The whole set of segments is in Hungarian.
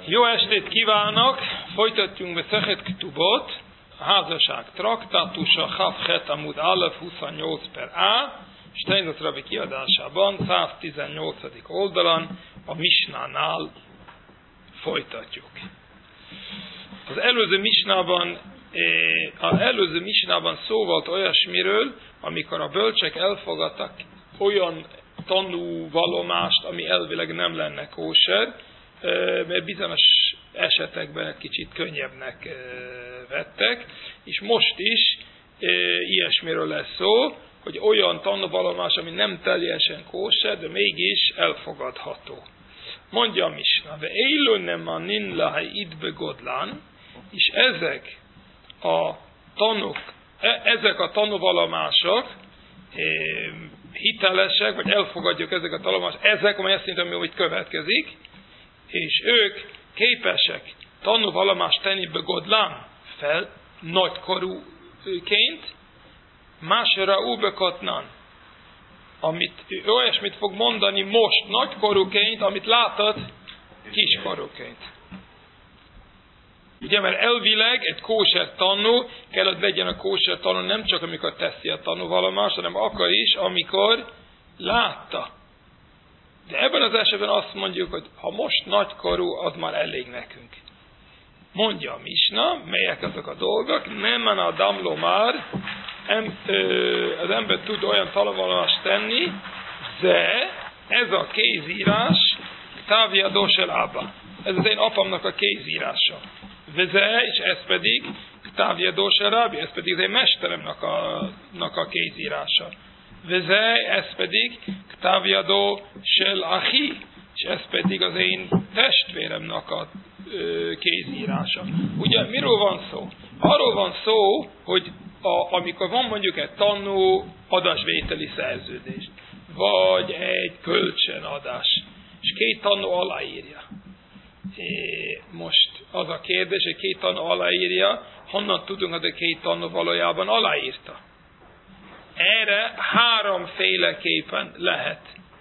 Jó estét kívánok! Folytatjunk be Szechet Ktubot, a házasság traktátusa, Chavchet Amud Alef 28/A, Steinzat Rabbi kiadásában, 118. oldalon, a Misnánál folytatjuk. Az előző misnában szó volt olyasmiről, amikor a bölcsek elfogadtak olyan tanúvallomást, ami elvileg nem lenne kóser, mert bizonyos esetekben egy kicsit könnyebbnek vettek, és most is ilyesmiről lesz szó, hogy olyan tanúvallomás, ami nem teljesen kóser, de mégis elfogadható. Mondja a misna, ve élőnem nin lahai idbe godlán, és ezek a tanúvallomások hitelesek, vagy elfogadjuk ezek a tanúvallomásokat, ezek, amely azt jelenti, hogy következik, és ők képesek tanúvallomást tenni begodlán fel, nagykorúként, másra ubekatnán, olyasmit fog mondani most nagykorúként, amit látod kiskorúként. Ugye, mert elvileg egy kóser tanú, kell, hogy legyen a kóser tanú nem csak amikor teszi a tanúvallomást, hanem akkor is, amikor látta. De ebben az esetben azt mondjuk, hogy ha most nagykorú, az már elég nekünk. Mondja a misna, melyek azok a dolgok, nem a damló már, az ember tud olyan tanúvallomást tenni, de ez a kézírás, távja dosel ába. Ez az én apamnak a kézírása. Veze, és ez pedig távja dosel rábi, ez pedig az én mesteremnek a kézírása. Veze, ez pedig Ktaviado Shel Achi, és ez pedig az én testvéremnek a kézírása. Ugye miről van szó? Arról van szó, hogy amikor van mondjuk egy tanú adásvételi szerződés, vagy egy kölcsönadás, és két tanú aláírja. Most az a kérdés, hogy két tanú aláírja, honnan tudunk, hogy a két tanú valójában aláírta? Erre háromféleképpen lehet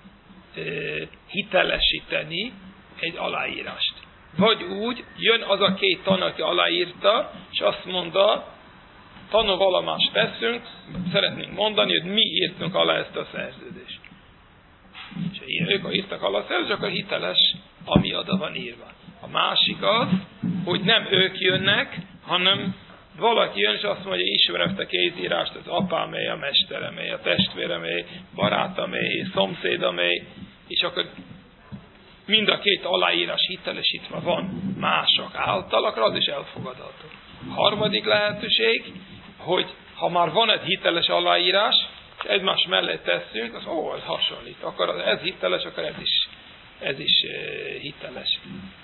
hitelesíteni egy aláírást. Vagy úgy, jön az a két tanú, aki aláírta, és azt mondta, tanúvallomást teszünk, szeretnénk mondani, hogy mi írtunk alá ezt a szerződést. És ők írtak alá a szerződést, akkor hiteles, ami oda van írva. A másik az, hogy nem ők jönnek, hanem valaki jön, és azt mondja, ismerem ezt a kézírást, az apámé, a mesteremé, a testvéremé, barátomé, szomszédomé, és akkor mind a két aláírás hitelesítve van mások által, akkor az is elfogadható. Harmadik lehetőség, hogy ha már van egy hiteles aláírás, és egymás mellé tesszünk, az ez hasonlít. Akkor ez hiteles, akkor ez is hiteles.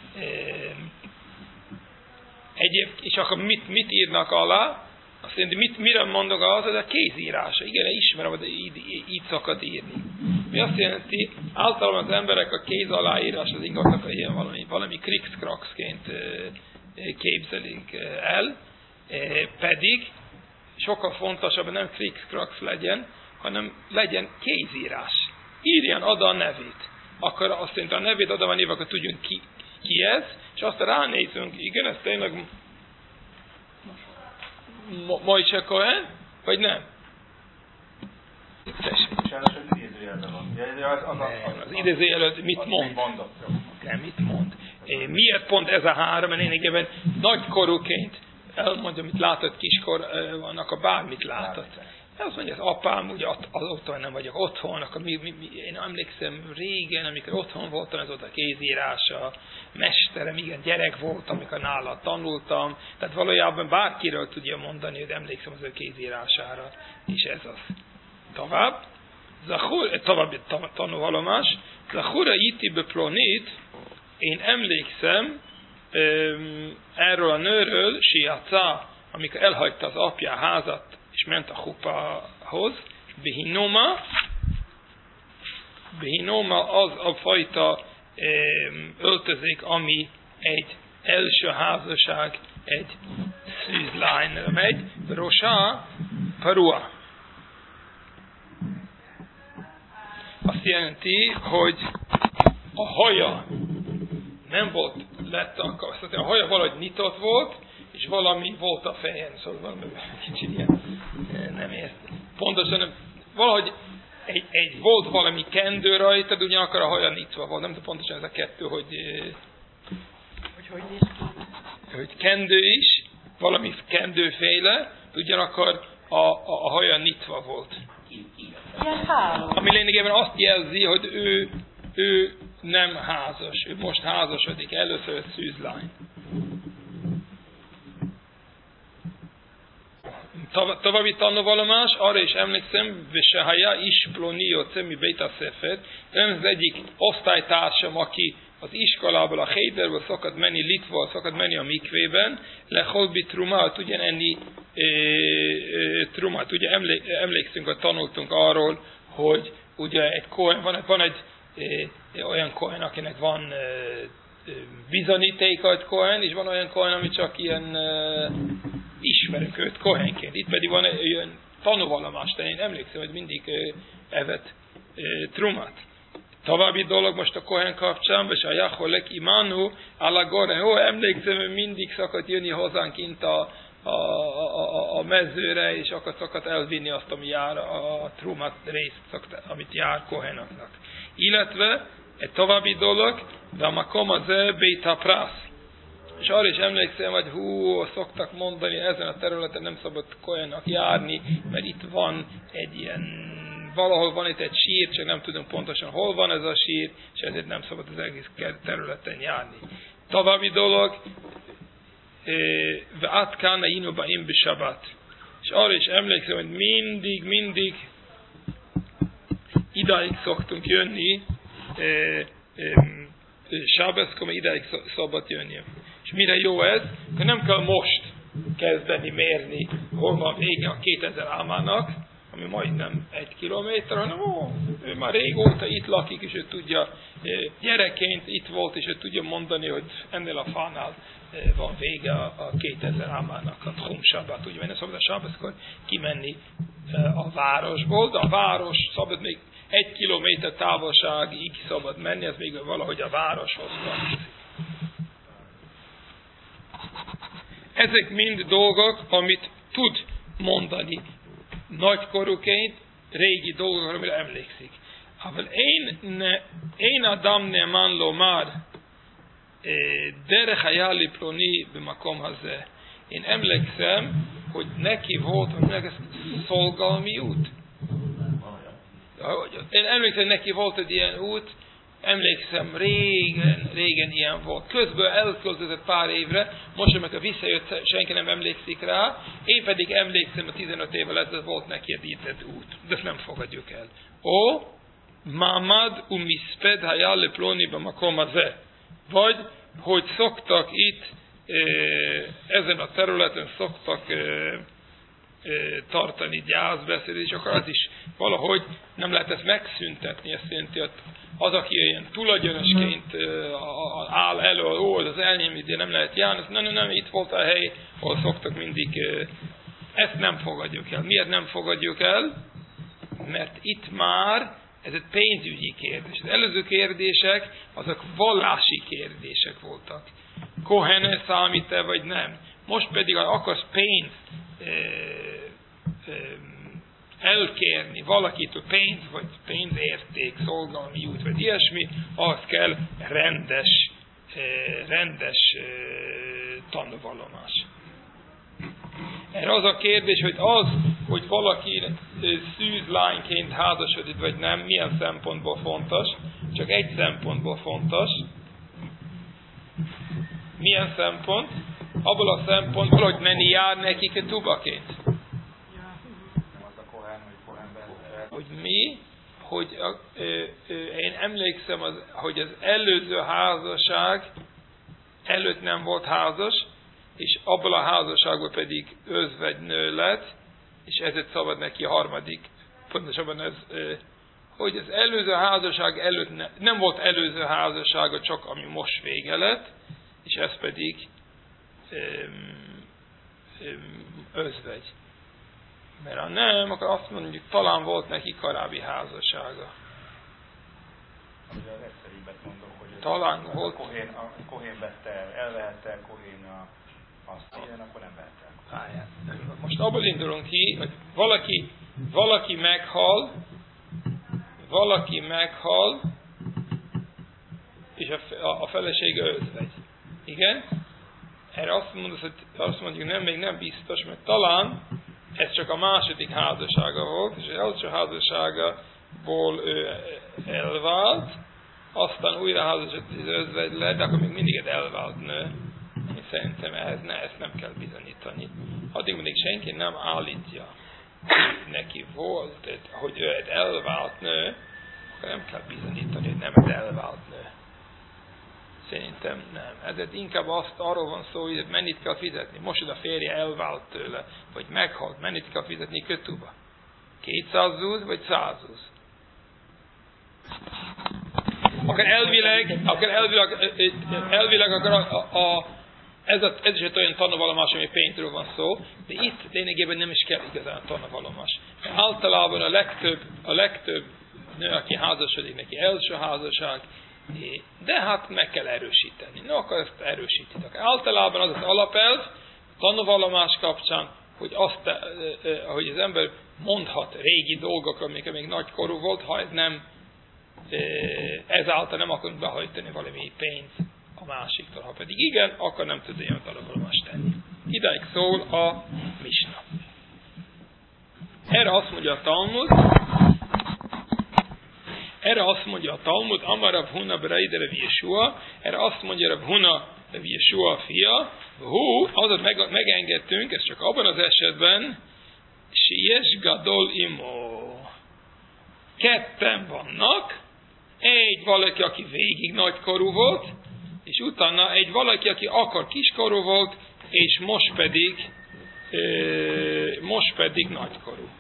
És akkor mit írnak alá? Azt jelenti, mire mondok az, ez a kézírása. Igen, ismerem, hogy így szokott írni. Mi azt jelenti, általában az emberek a kéz aláírás az ingatnak ilyen valami krikszkrakszként képzelik el, pedig sokkal fontosabb, hogy nem krikszkraksz legyen, hanem legyen kézírás. Írjan oda a nevét. Akkor azt jelenti, a nevét oda van írva, akkor tudjunk ki ez, és azt ránézünk, igen, ez tényleg Mojse Cohen, vagy nem? Az idézőjelölt mit mond? Mit mond? Miért pont ez a három? Mert lényegében nagykorúként elmondja, amit látott kiskor, vannak a bármit látott. Azt mondja, az apám, ugye otthon nem vagyok otthon, akkor én emlékszem régen, amikor otthon voltam, ez volt a kézírása, mesterem, igen, gyerek voltam, amikor nála tanultam, tehát valójában bárkiről tudja mondani, hogy emlékszem az ő kézírására, és ez az. További tanúvallomás, Zachura iti beplonit, én emlékszem erről a nőről, Siaca, amikor elhagyta az apja házat, és ment a hupához, Behinoma az a fajta öltözék, ami egy első házasság, egy szűzlányra megy, Rosá, Parua. Azt jelenti, hogy a haja nem volt lett a haja valahogy nyitott volt, és valami volt a fején, szóval valami kicsit ilyen nem ért. Pontosan nem, valahogy volt valami kendő rajtad, ugyanakkor a haja nyitva volt. Nem tudom pontosan ez a kettő, hogy kendő is, valami kendőféle, ugyanakkor a haja nyitva volt. Ami lényegében azt jelzi, hogy ő nem házas. Ő most házasodik, először egy szűzlány. További tanulvallomás, arra is emlékszem, Vesehaja is Plonió című Beit HaSefer, ön az egyik osztálytársam, aki az iskolából, a Héderből szokott menni, Litvából szokott menni a mikvében, leholbi trumát, tudja enni trumát. Ugye emlékszünk, hogy tanultunk arról, hogy ugye egy kohen, van egy olyan kohen, akinek van bizonyítéka egy kohen, és van olyan kohen, ami csak ilyen ismerünk őt kohenként. Itt pedig van egy olyan tanúvallomás, de én emlékszem, hogy mindig evett trumát. További dolog most a kohen kapcsán, és a Jaholek imánu, alagore, emlékszem, hogy mindig szokott jönni hozzánk kint a mezőre, és akkor szokott elvinni azt, ami jár a trumat részt, amit jár kohenaknak. Illetve egy további dolog, de a makom az Beit HaPrász. És arra is emlékszem, hogy szoktak mondani, ezen a területen nem szabad kohennak járni, mert itt van egy ilyen, valahol van itt egy sír, csak nem tudom pontosan hol van ez a sír, és ezért nem szabad az egész területen járni. További dolog, V'atkána inuba imbi sabat. És arra is emlékszem, hogy mindig idáig szoktunk jönni, sábeszkor, idáig szabad jönni. És mire jó ez? Hogy nem kell most kezdeni mérni, hol van vége a 2000 ámának, ami majdnem 1 kilométer, hanem ő már régóta itt lakik, és ő tudja, gyerekként itt volt, és ő tudja mondani, hogy ennél a fánál van vége a 2000 ámának, a Tchum Sabbat, ugye, mert szabad a sábeszkor kimenni a városból, de a város szabad még 1 kilométer távolságig szabad menni, ez még valahogy a városhoz van. Ezek mind dolgok, amit tud mondani nagykorúként, régi dolgok, amire emlékszik. Aval én Adam ne'eman lomar derech haya liploni b'makom hazeh. Én emlékszem, hogy neki volt, hogy ez szolgalmi út. Én emlékszem, hogy neki volt egy ilyen út, emlékszem, régen ilyen volt. Közben elköltözött pár évre, most, amikor visszajött, senki nem emlékszik rá, én pedig emlékszem, a 15 évvel ezelőtt volt neki egy ített út. De ezt nem fogadjuk el. Mamad umisped haya leploni b'makom hazeh. Vagy, hogy szoktak itt, ezen a területen szoktak tartani gyászbeszédet, és akkor az is valahogy nem lehet ezt megszüntetni. Ezt jelenti, hogy az, aki ilyen tulajdonosként áll elő, az elnyém, de nem lehet járni, nem, itt volt a hely, ahol szoktak mindig, ezt nem fogadjuk el. Miért nem fogadjuk el? Mert itt már ez egy pénzügyi kérdés. Az előző kérdések, azok vallási kérdések voltak. Kohene számít-e, vagy nem? Most pedig, ha akarsz pénzt elkérni valakitől, pénz, vagy pénzérték, szolgalmi út, vagy ilyesmi, ahhoz kell rendes tanúvallomás. Erre az a kérdés, hogy valaki szűzlányként házasodik, vagy nem, milyen szempontból fontos. Csak egy szempontból fontos. Milyen szempont? Abból a szempontból, hogy menni jár nekik egy tubaként. Hogy mi? Hogy én emlékszem, hogy az előző házasság előtt nem volt házas, és abból a házasságból pedig özvegynő lett, és ezért szabad neki a harmadik. Pontosabban ez, hogy az előző házasság előtt nem volt előző házassága, csak ami most vége lett, és ez pedig özvegy. Mert ha nem, akkor azt mondjuk, talán volt neki korábbi házassága. Ugye az egyszerűbbet mondok, hogy talán volt. A Kohén vette el, elvehette, Kohén azt ilyen, akkor nem vette el. Most abból indulunk ki, hogy valaki meghal, és a felesége özvegy. Igen? Erre azt mondjuk még nem biztos, mert talán ez csak a második házassága volt, és az első házasságából ő elvált, aztán újra házasodott az özvegy lett, de akkor még mindig egy elvált nő. Én szerintem ezt nem kell bizonyítani. Addig mindig senki nem állítja, neki volt, hogy ő egy elvált nő, akkor nem kell bizonyítani, hogy nem egy elvált nő. Szerintem nem. Ezért inkább arról van szó, hogy mennyit kell fizetni. Most a férje elvált tőle, vagy meghalt, mennyit kell fizetni kötúba? 200 zuz, vagy 100 zuz? Akkor elvileg ez is egy olyan tanúvallomás, ami pénzről van szó, de itt lényegében nem is kell igazán tanúvallomás. Általában a legtöbb nő, aki házasodik, neki első házasság, de hát meg kell erősíteni. No, akkor ezt erősítitek. Általában az alapelv tanúvallomás kapcsán, hogy az ember mondhat régi dolgokra, amikor még nagykorú volt, ha ez nem ezáltal nem akarunk behajtani valami pénz a másiktól. Ha pedig igen, akkor nem tud ilyen tanúvallomást tenni. Idáig szól a Misna. Erre azt mondja a Talmud, Amar Rav Huna Bereide Rav Yeshua, erre azt mondja Rav Huna Rav Yeshua fia, azot megengedtünk, ez csak abban az esetben, Sies Gadol Imo. Ketten vannak, egy valaki, aki végig nagykorú volt, és utána egy valaki, aki akkor kiskorú volt, és most pedig nagykorú.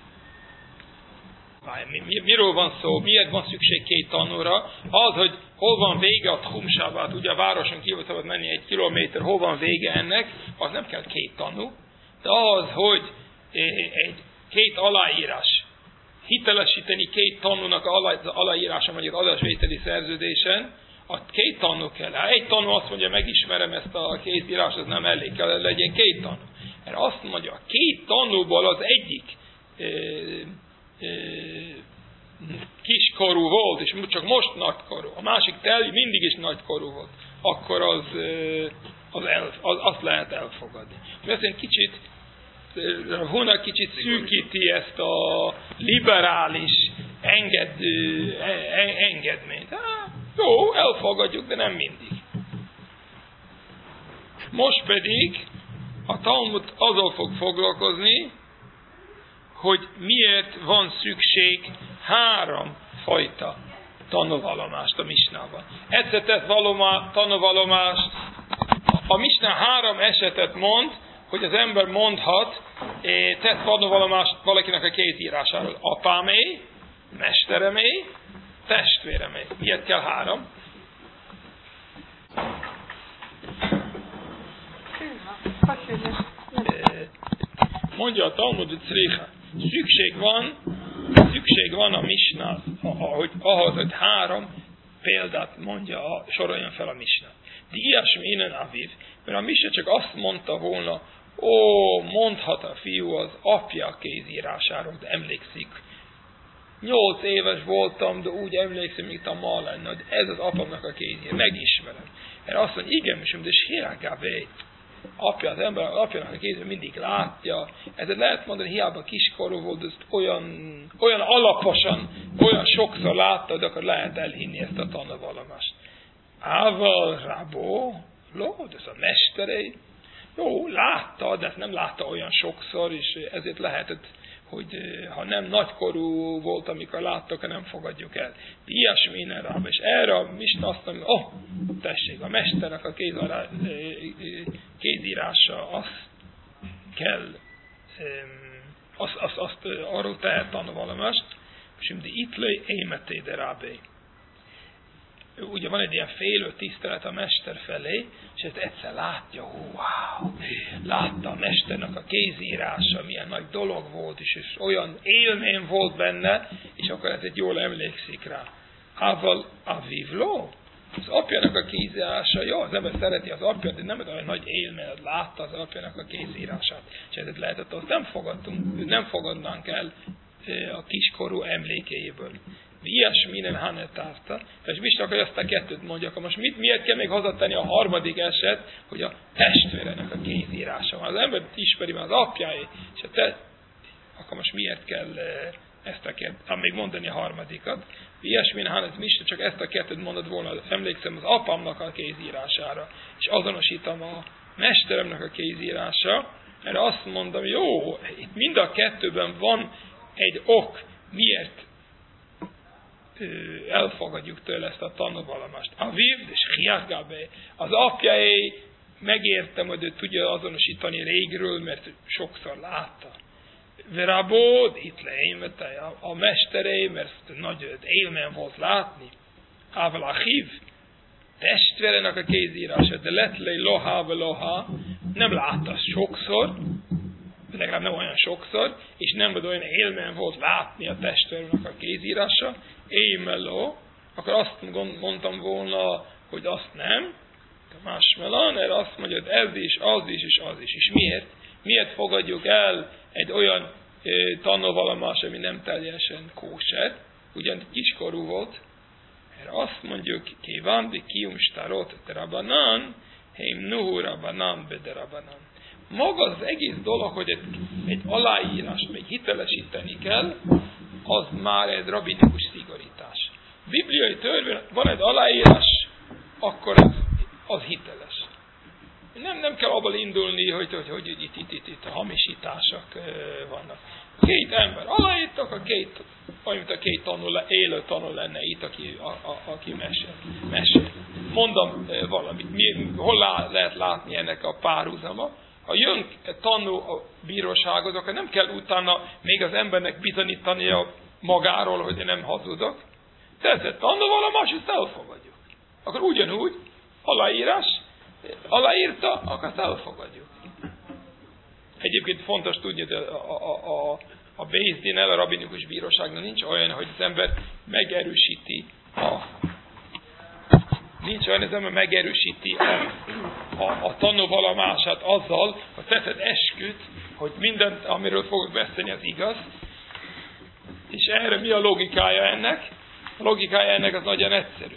Miről van szó? Miért van szükség két tanúra? Az, hogy hol van vége a Tchum-Shabbat, ugye a városon kívül szabad menni 1 kilométer, hol van vége ennek, az nem kell két tanú. De az, hogy két aláírás, hitelesíteni két tanúnak az aláírása, vagy az adásvételi szerződésen, a két tanú kell. Ha egy tanú azt mondja, megismerem ezt a kézírás, az nem elég kell, legyen két tanú. Mert azt mondja, a két tanúból az egyik kiskorú volt, és csak most nagykorú, a másik mindig is nagykorú volt, akkor azt lehet elfogadni. Mert ezt kicsit Huna kicsit szűkíti ezt a liberális engedményt. Jó, elfogadjuk, de nem mindig. Most pedig a Talmud azzal fog foglalkozni, hogy miért van szükség 3 fajta tanúvallomást a Misnában. Egyszer tett tanúvallomást, a Misna 3 esetet mond, hogy az ember mondhat, tett tanúvallomást valakinek a kézírásáról. Apámé, mesteremé, testvéremé. Miért kell 3? Mondja a Talmud, hogy Créha. Szükség van a Misna, ahhoz, hogy 3 példát soroljon fel a Misna. De ilyesmi innen aviv, mert a Misna csak azt mondta volna, mondhat a fiú az apja kézírásáról, de emlékszik. 8 éves voltam, de úgy emlékszem, mint a ma lenne, hogy ez az apamnak a kézír, megismerem. Erre azt mondja, igen, de hiákávé. Az ember apjának a kézben mindig látja. Ezért lehet mondani, hiába kiskorú volt, ezt olyan alaposan, olyan sokszor látta, de akkor lehet elhinni ezt a tanúvallomást. Ával Rabó, de ez a mesterei, jó, látta, de ezt nem látta olyan sokszor, és ezért lehetett, hogy ha nem nagykorú volt, amikor láttak, nem fogadjuk el. Ilyesmi innen rá. És erre a Misna azt mondja, tessék, a mesternek a kézírása, azt kell, azt arról tehet tanúvallomást, és de itt lőj émeté de rábé. Ugye van egy ilyen félő tisztelet a mester felé, és ezt egyszer látja, látta a mesternek a kézírása, milyen nagy dolog volt, és olyan élmény volt benne, és akkor ezért jól emlékszik rá. Ával avivló. Az apjának a kézírása, jó, az ember szereti az apját, de nem olyan nagy élmény, látta az apjának a kézírását. És ezért lehetett, azt nem fogadnánk el a kiskorú emlékeiből. Ilyesmi nem hanetárta. És Misten akarja azt a kettőt mondjak. Most miért kell még hozzátenni a harmadik eset, hogy a testvérenek a kézírása van. Az ember ismeri már az apjáé, és akkor most miért kell ezt a kettőt, még mondani a harmadikat. Ilyesmi hanem Misten csak ezt a kettőt mondod volna, emlékszem az apámnak a kézírására, és azonosítom a mesteremnek a kézírása, erre azt mondom, jó, itt mind a kettőben van egy ok, miért elfogadjuk tőle ezt a tanúvallomást. Aviv és Hiágabe, az apjáé, megértem, hogy ő tudja azonosítani régről, mert sokszor látta. Verabód, itt leémete, a mesteré, mert nagy élmény volt látni. Ával Achiv, testvérenek a kézírása, de letlei loha, nem látta sokszor, legalább nem olyan sokszor, és nem olyan élmény volt látni a testvérenek a kézírása, émeló, akkor azt mondtam volna, hogy azt nem, másmelan, erre azt mondja, hogy ez is, az is, és az is. És miért? Miért fogadjuk el egy olyan tanúvallomás, ami nem teljesen kóser, ugyan kiskorú volt, erre azt mondjuk, kíván, de kiumstarot derabanan, heim nuhu rabanan bederabanan. Maga az egész dolog, hogy egy aláírást még hitelesíteni kell, az már egy rabinikus szigorítás. Bibliai törvény, van egy aláírás, akkor az hiteles. Nem kell abból indulni, hogy itt a hamisítások vannak. Két ember aláírtak, olyan, mint a két élő tanul lenne itt, aki mesél. Mondom valamit. Hol lehet látni ennek a párhuzama? Ha jön tanú a bírósághoz, akkor nem kell utána még az embernek bizonyítania magáról, hogy én nem hazudok. Tehát tanúvallomás, ezt elfogadjuk. Akkor ugyanúgy, aláírta, akkor ezt elfogadjuk. Egyébként fontos tudni, hogy a Beis Din-el, a rabinikus bíróságnak nincs olyan, hogy az ember megerősíti a tanúvallomását azzal, hogy teszed esküt, hogy mindent, amiről fogok beszélni, az igaz. És erre mi a logikája ennek? A logikája ennek az nagyon egyszerű.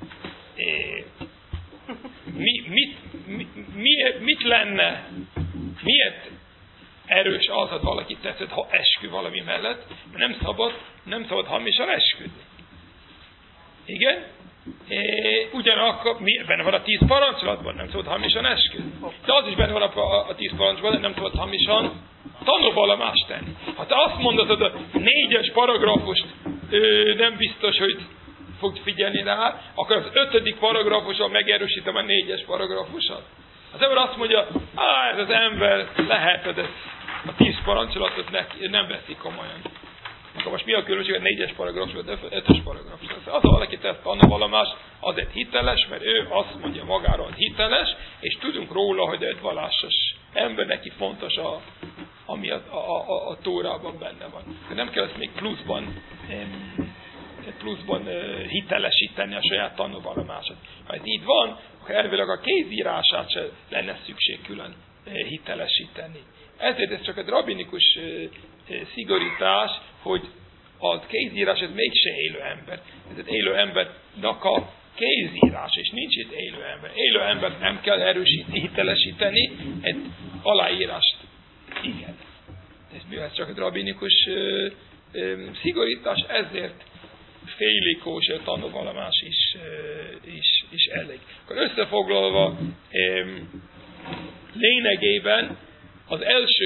Mit lenne, miért erős az, hogy valaki teszed eskü valami mellett, nem szabad hamisan esküdni. Igen? Ugyanakkor benne van a 10 parancsolatban, nem szabad hamisan esküdni. De az is benne van a 10 parancsolatban, nem szabad hamisan tanúvallomást tenni. Ha te azt mondod, hogy a 4-es paragrafust nem biztos, hogy fog figyelni rá, akkor az 5. paragrafuson megerősítem a 4-es paragrafusat. Az ember azt mondja, ez az ember lehet, hogy a 10 parancsolatot nem veszik komolyan. Akkor most mi a különbség a 4-es paragrafus, vagy 5-ös paragrafus? Az, valaki tesz tanúvallomást, azért hiteles, mert ő azt mondja magáról, hogy hiteles, és tudunk róla, hogy egy vallásos ember, neki fontos ami a Tórában benne van. De nem kell ezt még pluszban hitelesíteni a saját tanúvallomását. Ha ez így van, akkor elvileg a kézírását se lenne szükség külön hitelesíteni. Ezért ez csak egy rabinikus szigorítás, hogy a kézírás ez mégse élő ember. Ez egy élő embernek a kézírás, és nincs itt élő ember. Élő embert nem kell hitelesíteni, egy aláírást igen. Ez csak egy rabinikus szigorítás, ezért félig kóser tanúvallomás is elég. Akkor összefoglalva, lényegében az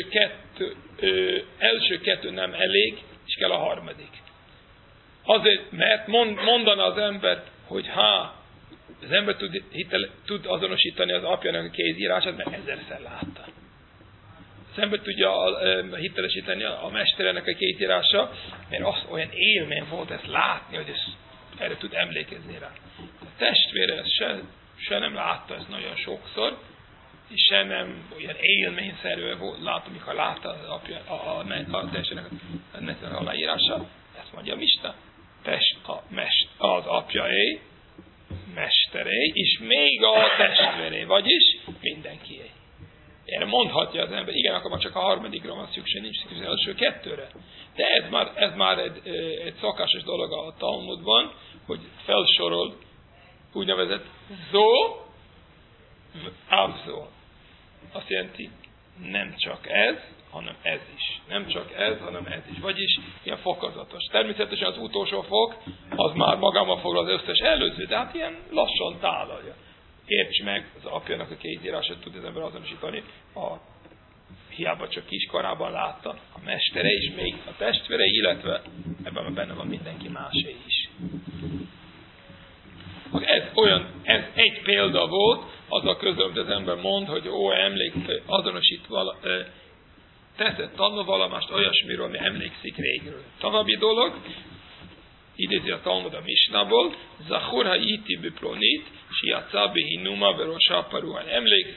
első kettő nem elég, és kell a harmadik. Azért, mert mondana az ember, hogy az ember tud azonosítani az apjának a kézírását, mert 1000-szer látta. Az ember tudja hitelesíteni a mesterenek a kézírása, mert az olyan élmény volt ezt látni, hogy erre tud emlékezni rá. A testvére ezt se nem látta ezt nagyon sokszor, és se nem olyan élményszerűen volt, mikor látta az apja, a testvérenek a aláírása. Ezt mondja Misten. az apjaé, mesteré, és még a testvéré, vagyis mindenkié. Erre mondhatja az ember, igen, akkor már csak a harmadikra van szükség, nincs szükség az első kettőre. De ez már egy szokásos dolog a Talmudban, hogy felsorol úgynevezett zó, avzó. Azt jelenti, nem csak ez, hanem ez is. Nem csak ez, hanem ez is. Vagyis ilyen fokozatos. Természetesen az utolsó fok, az már magában foglal az összes előző, de hát ilyen lassan tálalja. Érts meg, az apjának a kézírását tud az ember azonosítani, hiába csak kiskorában látta, a mestere is, még a testvére, illetve ebben benne van mindenki másé is. Ez egy példa volt, az a közöm, hogy az ember mond, hogy azonosít teszett tanulvallomást olyasmiről, ami emlékszik régről. További dolog, idézi a Talmud a Misnából, Zachorha iti biplonit, siatsa behinuma verosá paruán.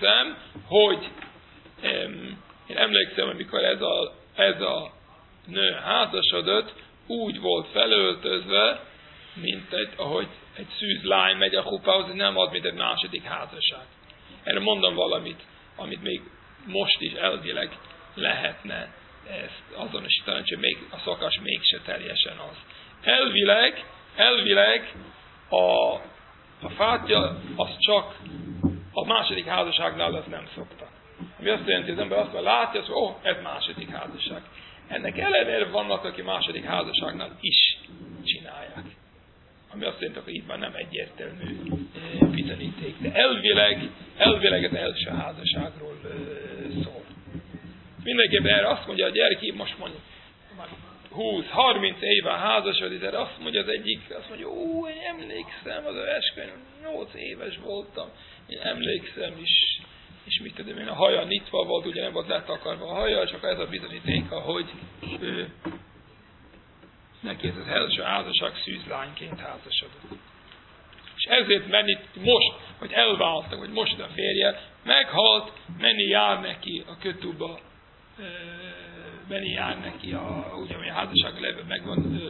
Emlékszem, amikor ez a nő házasodott, úgy volt felöltözve, mint ahogy egy szűz lány megy a hupához, nem az, mint egy második házasság. Erre mondom valamit, amit még most is elvileg lehetne ezt azonosítani, hogy még a szokás mégse teljesen az. Elvileg a fátja az csak a második házasságnál az nem szoktak. Ami azt jelenti, az ember azt látja, hogy ez második házasság. Ennek ellenére vannak, akik második házasságnál is csinálják. Ami azt jelenti, hogy itt már nem egyértelmű bizonyíték. De elvileg az első házasságról szól. Mindenképpen erre azt mondja a gyerek, most mondjuk 20-30 éve házasodik, erre azt mondja az egyik, azt mondja, én emlékszem, az esküvőn 8 éves voltam, én emlékszem is, és mit tudom én, a haja nyitva volt, ugye nem volt letakarva a haja, csak ez a bizonyítéka, hogy neki ez az első házasság szűzlányként házasodott. És ezért most, hogy elváltak, hogy most a férje meghalt, menni jár neki a kötuba, menni jár neki ugye a házassági levő megvan,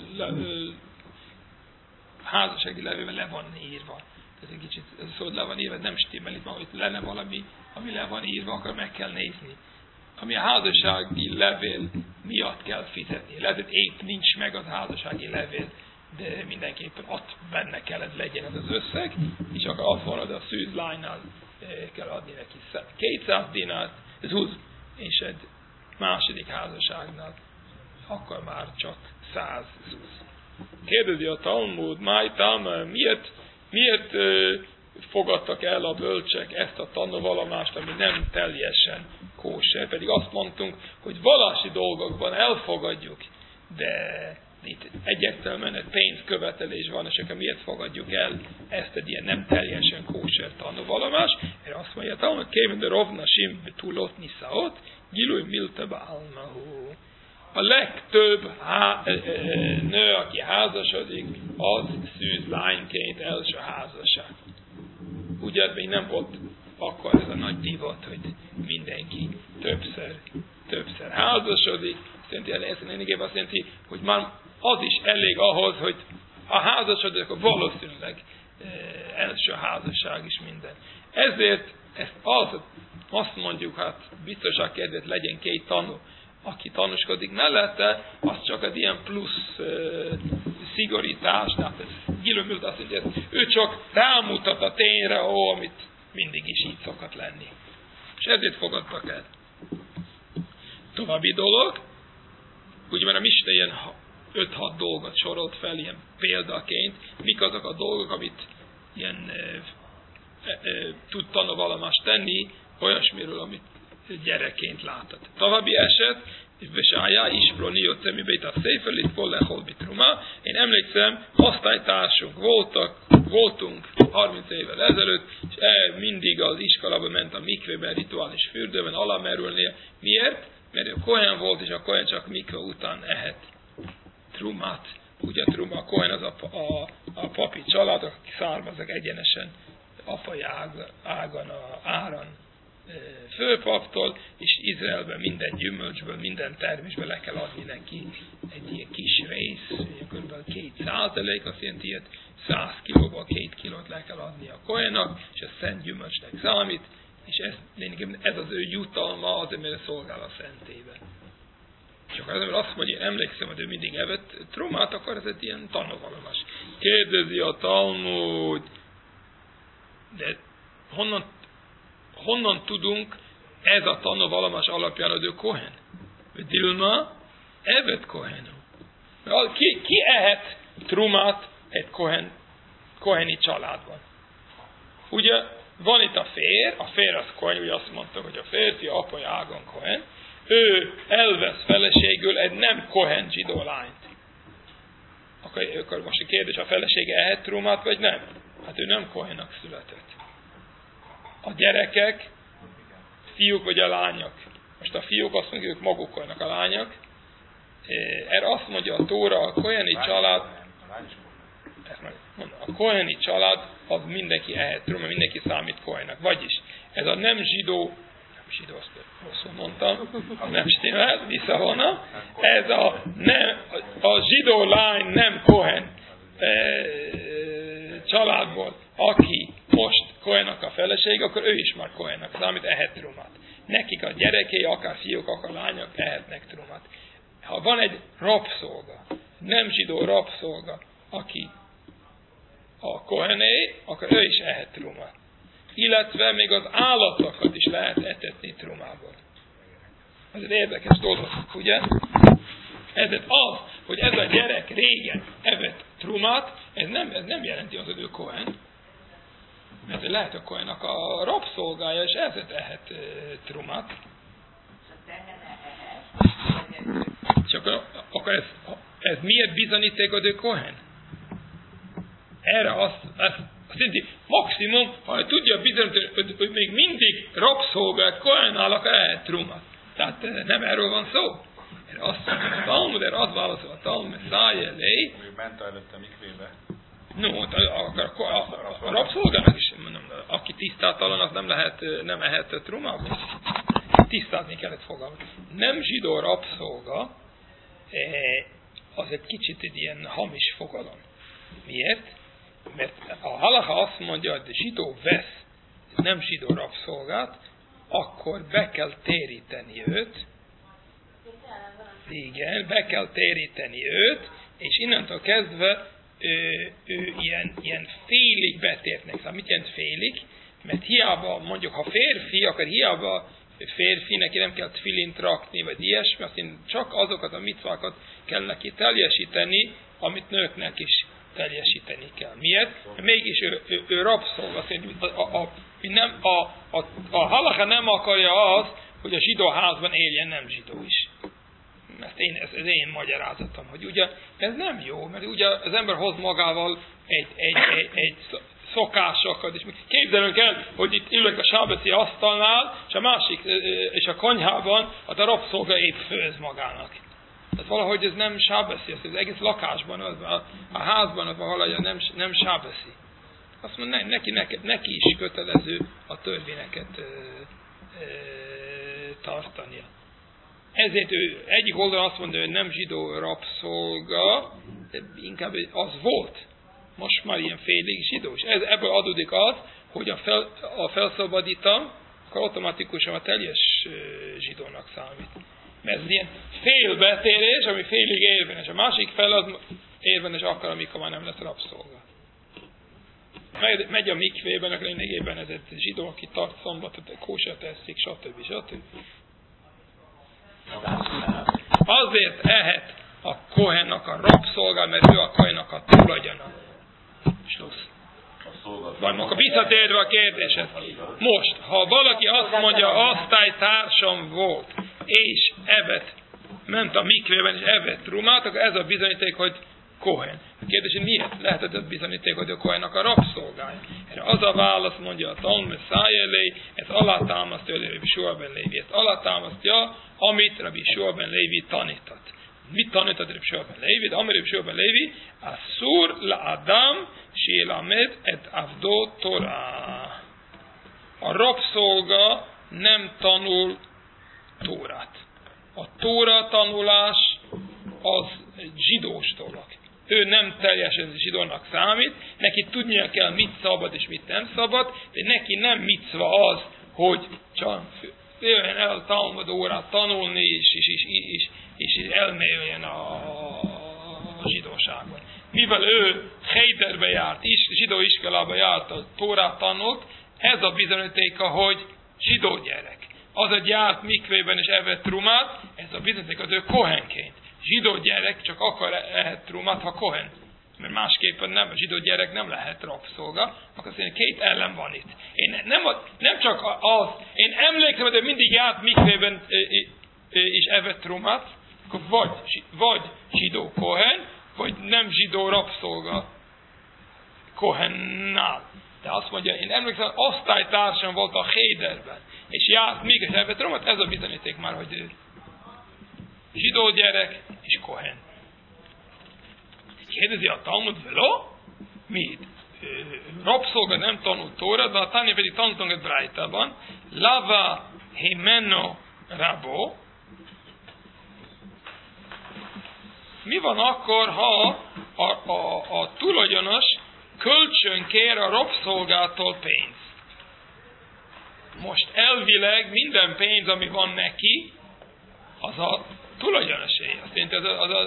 házassági levőben le van írva. Ez egy kicsit, ez a szó, le van írva, nem stimmel, itt van, hogy lenne valami, ami le van írva, akkor meg kell nézni. Ami a házassági levél miatt kell fizetni. Lehet, hogy épp nincs meg az házassági levél, de mindenképpen ott benne kellett legyen ez az összeg, és akkor azt van, hogy a szűzlánynál kell adni neki 200 dinárt, ez 20, és egy második házasságnál akkor már csak 100 zuz. Kérdezi a Talmud, miért fogadtak el a bölcsek ezt a tanúvallomást, ami nem teljesen kóser, pedig azt mondtunk, hogy vallási dolgokban elfogadjuk, de itt egyértelműen egy pénzkövetelés van, és akkor miért fogadjuk el ezt egy ilyen nem teljesen kóser tanúvallomást? Erre azt mondja, Talmud, kémen de rovna sim betulot niszaot, gilúj miltebe almahu. A legtöbb nő, aki házasodik, az szűzlányként első házasság. Ugye még nem volt akkor ez a nagy divat, hogy mindenki többször házasodik. Ez lényegében azt jelenti, hogy már az is elég ahhoz, hogy a házasodik, a valószínűleg első házasság is minden. Ezért azt mondjuk, hát biztoság kedvéért legyen 2 tanú, aki tanúskodik mellette, az csak egy ilyen plusz szigorítás, tehát ez gilömült azt, hogy ő csak rámutat a tényre, amit mindig is így szokott lenni. És ezért fogadtak el. További dolog, ugye mert a Misna ilyen 5-6 dolgot sorolt fel, ilyen példaként, mik azok a dolgok, amit ilyen tud tanúvallomást tenni, olyasmiről, amit gyerekként látott. További eset, Vesájá is proniot szemibét a széfelét, kollehol bitruma. Én emlékszem, osztálytársunk voltunk 30 évvel ezelőtt, és mindig az iskolában ment a mikvében, rituális fürdőben, alamerülnie. Miért? Mert ő kohen volt, és a kohen csak mikve után ehet trumát. Ugye a truma, a kohen az a papi család, akik származnak egyenesen apai ágon, áron főpaptól, és Izraelben minden gyümölcsből, minden termésből le kell adni neki egy ilyen kis rész, kb. 2%, azt jelenti, hogy 100 kilóból 2 kilót le kell adni a kohénnak, és ez szent gyümölcsnek számít, és ez az ő jutalma, azért, mert szolgál a szentébe. Csak azért, mert azt mondja, én emlékszem, hogy ő mindig evett trumát, akkor ez egy ilyen tanulvalomás. Kérdezi a Talmud, de honnan tudunk ez a tanulvalomás alapján, hogy ő kohen? Dilma evett kohenú. Ki ehet trumát egy koheni családban? Ugye van itt a fér az kohen, ugye azt mondta, hogy a férfi apai ágon kohen, ő elvesz feleségül egy nem kohen zsidó lányt. Akkor most a kérdés, a felesége ehet trumát, vagy nem? Hát ő nem kohennak született. A gyerekek, fiúk vagy a lányok. Most a fiúk azt mondják, ők maguk kohennak, a lányok. Erre azt mondja a Tóra, a koheni család, a koheni család, az mindenki ehet trumát, mindenki számít kohennak. Vagyis ez a nem zsidó, azt rosszul mondtam, nem stimmel, visszavonna. Ez a zsidó lány nem kohen családból, aki most kohennak a feleség, akkor ő is már kohennak számít, ehet trumát. Nekik a gyerekei, akár fiúk, akár lányok ehetnek trumát. Ha van egy rabszolga, nem zsidó rabszolga, aki a kohené, akkor ő is ehet trumát. Illetve még az állatokat is lehet etetni trumából. Ez egy érdekes dolog, ugye? Ezért az, hogy ez a gyerek régen evett trumát, ez nem jelenti az, hogy ő kohen. Mert lehet a kohennak a rabszolgája, és ezért ehet trumát. Csak akkor ez miért bizonyíték, hogy ő kohen? Erre azt jelenti, maximum, ha tudja bizonyítani, hogy még mindig rabszolgák kohenál, akkor ehet trumát. Tehát nem erről van szó. Erre azt mondja a Talmud, erre azt válaszol a Talmud, mert szállj elé. Még ment előtte a mikvébe. No, a rabszolgának is, mondom, aki tisztátalan, az nem ehet trumát. Tisztázni kellett fogalmazni. Nem zsidó rabszolga, az egy kicsit egy ilyen hamis fogalom. Miért? Mert a halacha azt mondja, hogy zsidó vesz nem zsidó rabszolgát, akkor be kell téríteni őt. Igen, be kell téríteni őt, és innentől kezdve ő ilyen félig betértnek. Szóval mit jelent félig? Mert hiába, mondjuk, ha férfi, akkor hiába férfi, neki nem kell tfilint rakni, vagy ilyesmi, azt csak azokat a micvákat kell neki teljesíteni, amit nőknek is teljesíteni kell. Miért? Mégis ő rabszolga. A halacha nem akarja azt, hogy a zsidó házban éljen nem zsidó is. Ez én magyarázatom, hogy ugye ez nem jó, mert ugye az ember hoz magával egy szokásokat, és képzelünk el, hogy itt ülök a sábeszi asztalnál, és a másik, és a konyhában a rabszolga épp főz magának. Tehát valahogy ez nem sábeszi, ez az egész lakásban, a házban az valahogy nem sábeszi. Azt mondja, neki is kötelező a törvényeket tartania. Ezért ő egyik oldalon azt mondja, hogy nem zsidó rabszolga, de inkább az volt. Most már ilyen félig zsidó. És ebből adódik az, hogy a felszabadítam, akkor automatikusan a teljes zsidónak számít. Mert ez ilyen félbetérés, ami félig érvényes. A másik fel az érvényes akkor, amikor már nem lesz rabszolga. Megy a mikvében, akkor lényegében ez egy zsidó, aki tart szombatot, kósert eszik, stb. Azért ehet a kohennak a rabszolga, mert ő a kohennak a tulajdona. Slussz. Van, akkor visszatérve a kérdéshez. Most, ha valaki azt mondja, osztálytársam volt, és evett, ment a mikvében, és evett trumát, akkor ez a bizonyíték, hogy kohen. A kérdés, hogy miért lehetett ez bizonyíték, hogy a kohennak a rabszolgája? Erre az a válasz, mondja a Talmud szájjelé, ez alátámasztja, hogy Rabbi Shua ben Lévi ezt alátámasztja, amit Rabbi Shua ben Lévi tanított. Mit tanított Rabbi Shua ben Lévi? De ami Rabbi Shua ben Lévi, Asszur la Adam Shielamed et Avdo Torah. A rabszolga nem tanul Tórát. A Tóra tanulás az egy zsidós dolog. Ő nem teljesen zsidónak számít, neki tudnia kell, mit szabad és mit nem szabad, de neki nem micva az, hogy csak jöjjön el a Talmud órát tanulni, és elmélyüljön a zsidóságban. Mivel ő Heiderbe járt, zsidó iskolába járt, a Tórát tanult, ez a bizonyítéka, hogy zsidó gyerek. Az, hogy járt mikvében és evett trumát, ez a bizonyíték, az ő kohenként. Zsidó gyerek csak akar ehet trumát, ha kohen. Mert másképpen nem, a zsidó gyerek nem lehet rabszolga, akkor azt mondja, két ellen van itt. Én nem csak az, én emlékszem, hogy mindig járt mikvében és evett trumát, akkor vagy zsidó kohen, vagy nem zsidó rabszolga kohennál. De azt mondja, én emlékszem, osztálytársam volt a Heiderben, és járt még egy evett trumát, ez a bizonyíték már, hogy ő zsidó gyerek és kohen. Kérdezi a Talmud, veló? Mit? Rabszolga nem tanult Tóra, de a Tanya pedig tanultunk egy brájtában. Lava himeno rabo. Mi van akkor, ha a tulajdonos kölcsön kér a rabszolgától pénzt? Most elvileg minden pénz, ami van neki, az a tulajdonosé. Azt jelenti,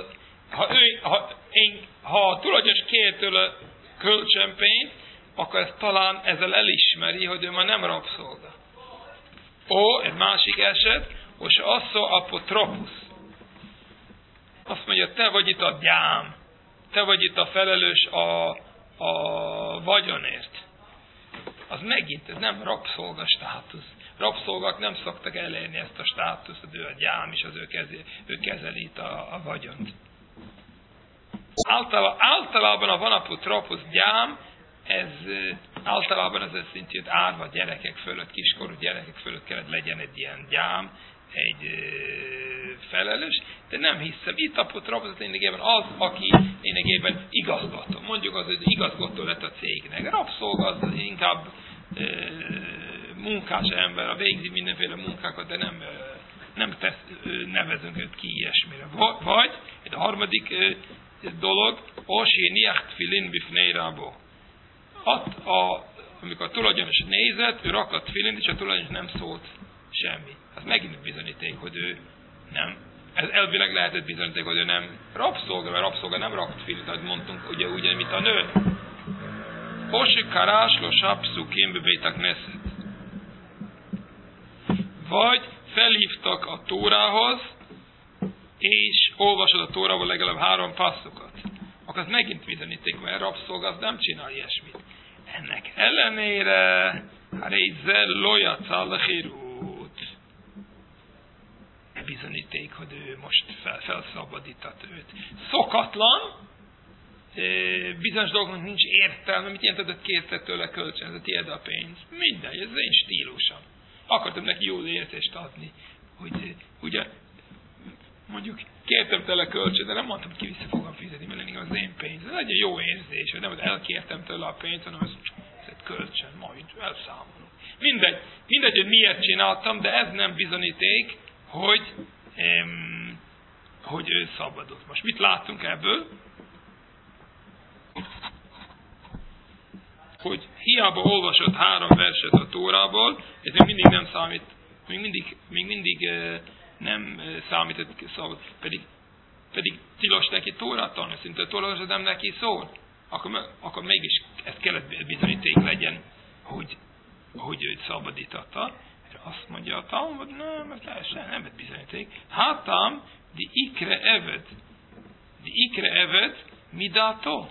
ha a tulajdonos kér tőle kölcsönpénzt, akkor ezt talán ezzel elismeri, hogy ő már nem rabszolga. Egy másik eset, és asszó apotropusz. Azt mondja, te vagy itt a gyám, te vagy itt a felelős a vagyonért. Az megint, ez nem rabszolga státusz. Rabszolgák nem szoktak elérni ezt a státuszt, hogy ő a gyám, és az ő kezeli itt a vagyont. Általában a vanapotropusz gyám, általában ez azt jelenti, hogy árva gyerekek fölött, kiskorú gyerekek fölött kellett legyen egy ilyen gyám, egy felelős, de nem hiszem. Itt a apotropusz lényegében az, aki lényegében igazgató. Mondjuk az, hogy igazgató lett a cégnek. A rabszolga az inkább munkás ember, a végzi mindenféle munkákat, de nem nevezünk őt ki ilyesmire. Vagy, egy harmadik dolog, Osi niacht filin bifnei rabo. Amikor a tulajdonos nézett, ő rakott filint, és a tulajdonos nem szólt semmi. Az megint bizonyíték, hogy ő nem. Ez elvileg lehetett bizonyíték, hogy ő nem rabszolga, mert rabszolga nem rakott filint, ahogy mondtunk, ugye, mint a nő. Osi karáslo sapszukim bebétak neszet. Vagy felhívtak a Tórához, és olvasod a Tórából legalább 3 passzokat. Akkor az megint bizonyíték, mert rabszolga az nem csinál ilyesmit. Ennek ellenére, Rézzel lojacal lechirút. Bizonyíték, hogy ő most felszabadított őt. Szokatlan, bizonyos dolgoknak nincs értelme, mit jelentett kérte tőle kölcsön, ez a tiéd a pénz. Mindegy, ez az én stílusom. Akartam neki jó érzést adni, hogy ugye, mondjuk kértem tőle kölcsön, de nem mondtam, hogy ki vissza fogom fizetni, mert lenni az én pénz. Ez egy jó érzés, hogy nem elkértem tőle a pénzt, hanem ez kölcsön, majd elszámolunk. Mindegy, hogy miért csináltam, de ez nem bizonyíték, hogy ő szabadult. Most mit látunk ebből? Hogy hiába olvasott 3 verset a Tórából, ez még mindig nem számít, még mindig nem számít, szabad, pedig tilos neki Tórát tanulni, szinte Tóra nem neki szól. Akkor mégis ez kellett bizonyíték legyen, hogy őt szabadította. Azt mondja a Talmud, nem, ez lehessen, nem egy bizonyíték. Hátam, di ikre eved, midátó?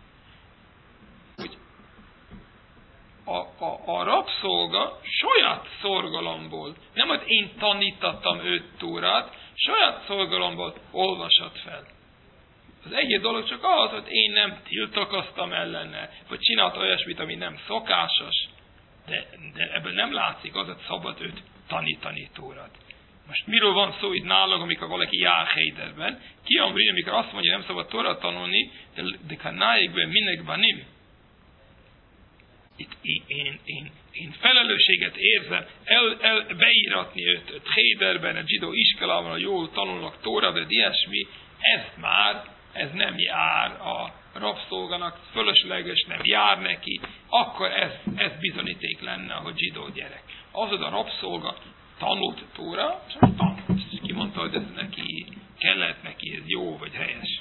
A rabszolga saját szorgalomból, nem hogy én tanítattam őt Tórát, saját szorgalomból olvasott fel. Az egyik dolog csak az, hogy én nem tiltakoztam ellene, vagy csináltam olyasmit, ami nem szokásos, de ebből nem látszik az, hogy szabad őt tanítani Tórát. Most miről van szó itt nálunk, amikor valaki jár Heiderben? Ki amri, amikor azt mondja, nem szabad Tórát tanulni, de kanáikben minek banim. Itt én én felelősséget érzem beíratni őt Chéderben, a zsidó iskolában, a jól tanulnak Tóra, vagy ilyesmi, ez nem jár a rabszolgának, fölösleges, nem jár neki, akkor ez bizonyíték lenne, hogy zsidó gyerek. Azod a rabszolga tanult Tóra, és tanult, és kimondta, hogy ez neki kellett neki, ez jó vagy helyes.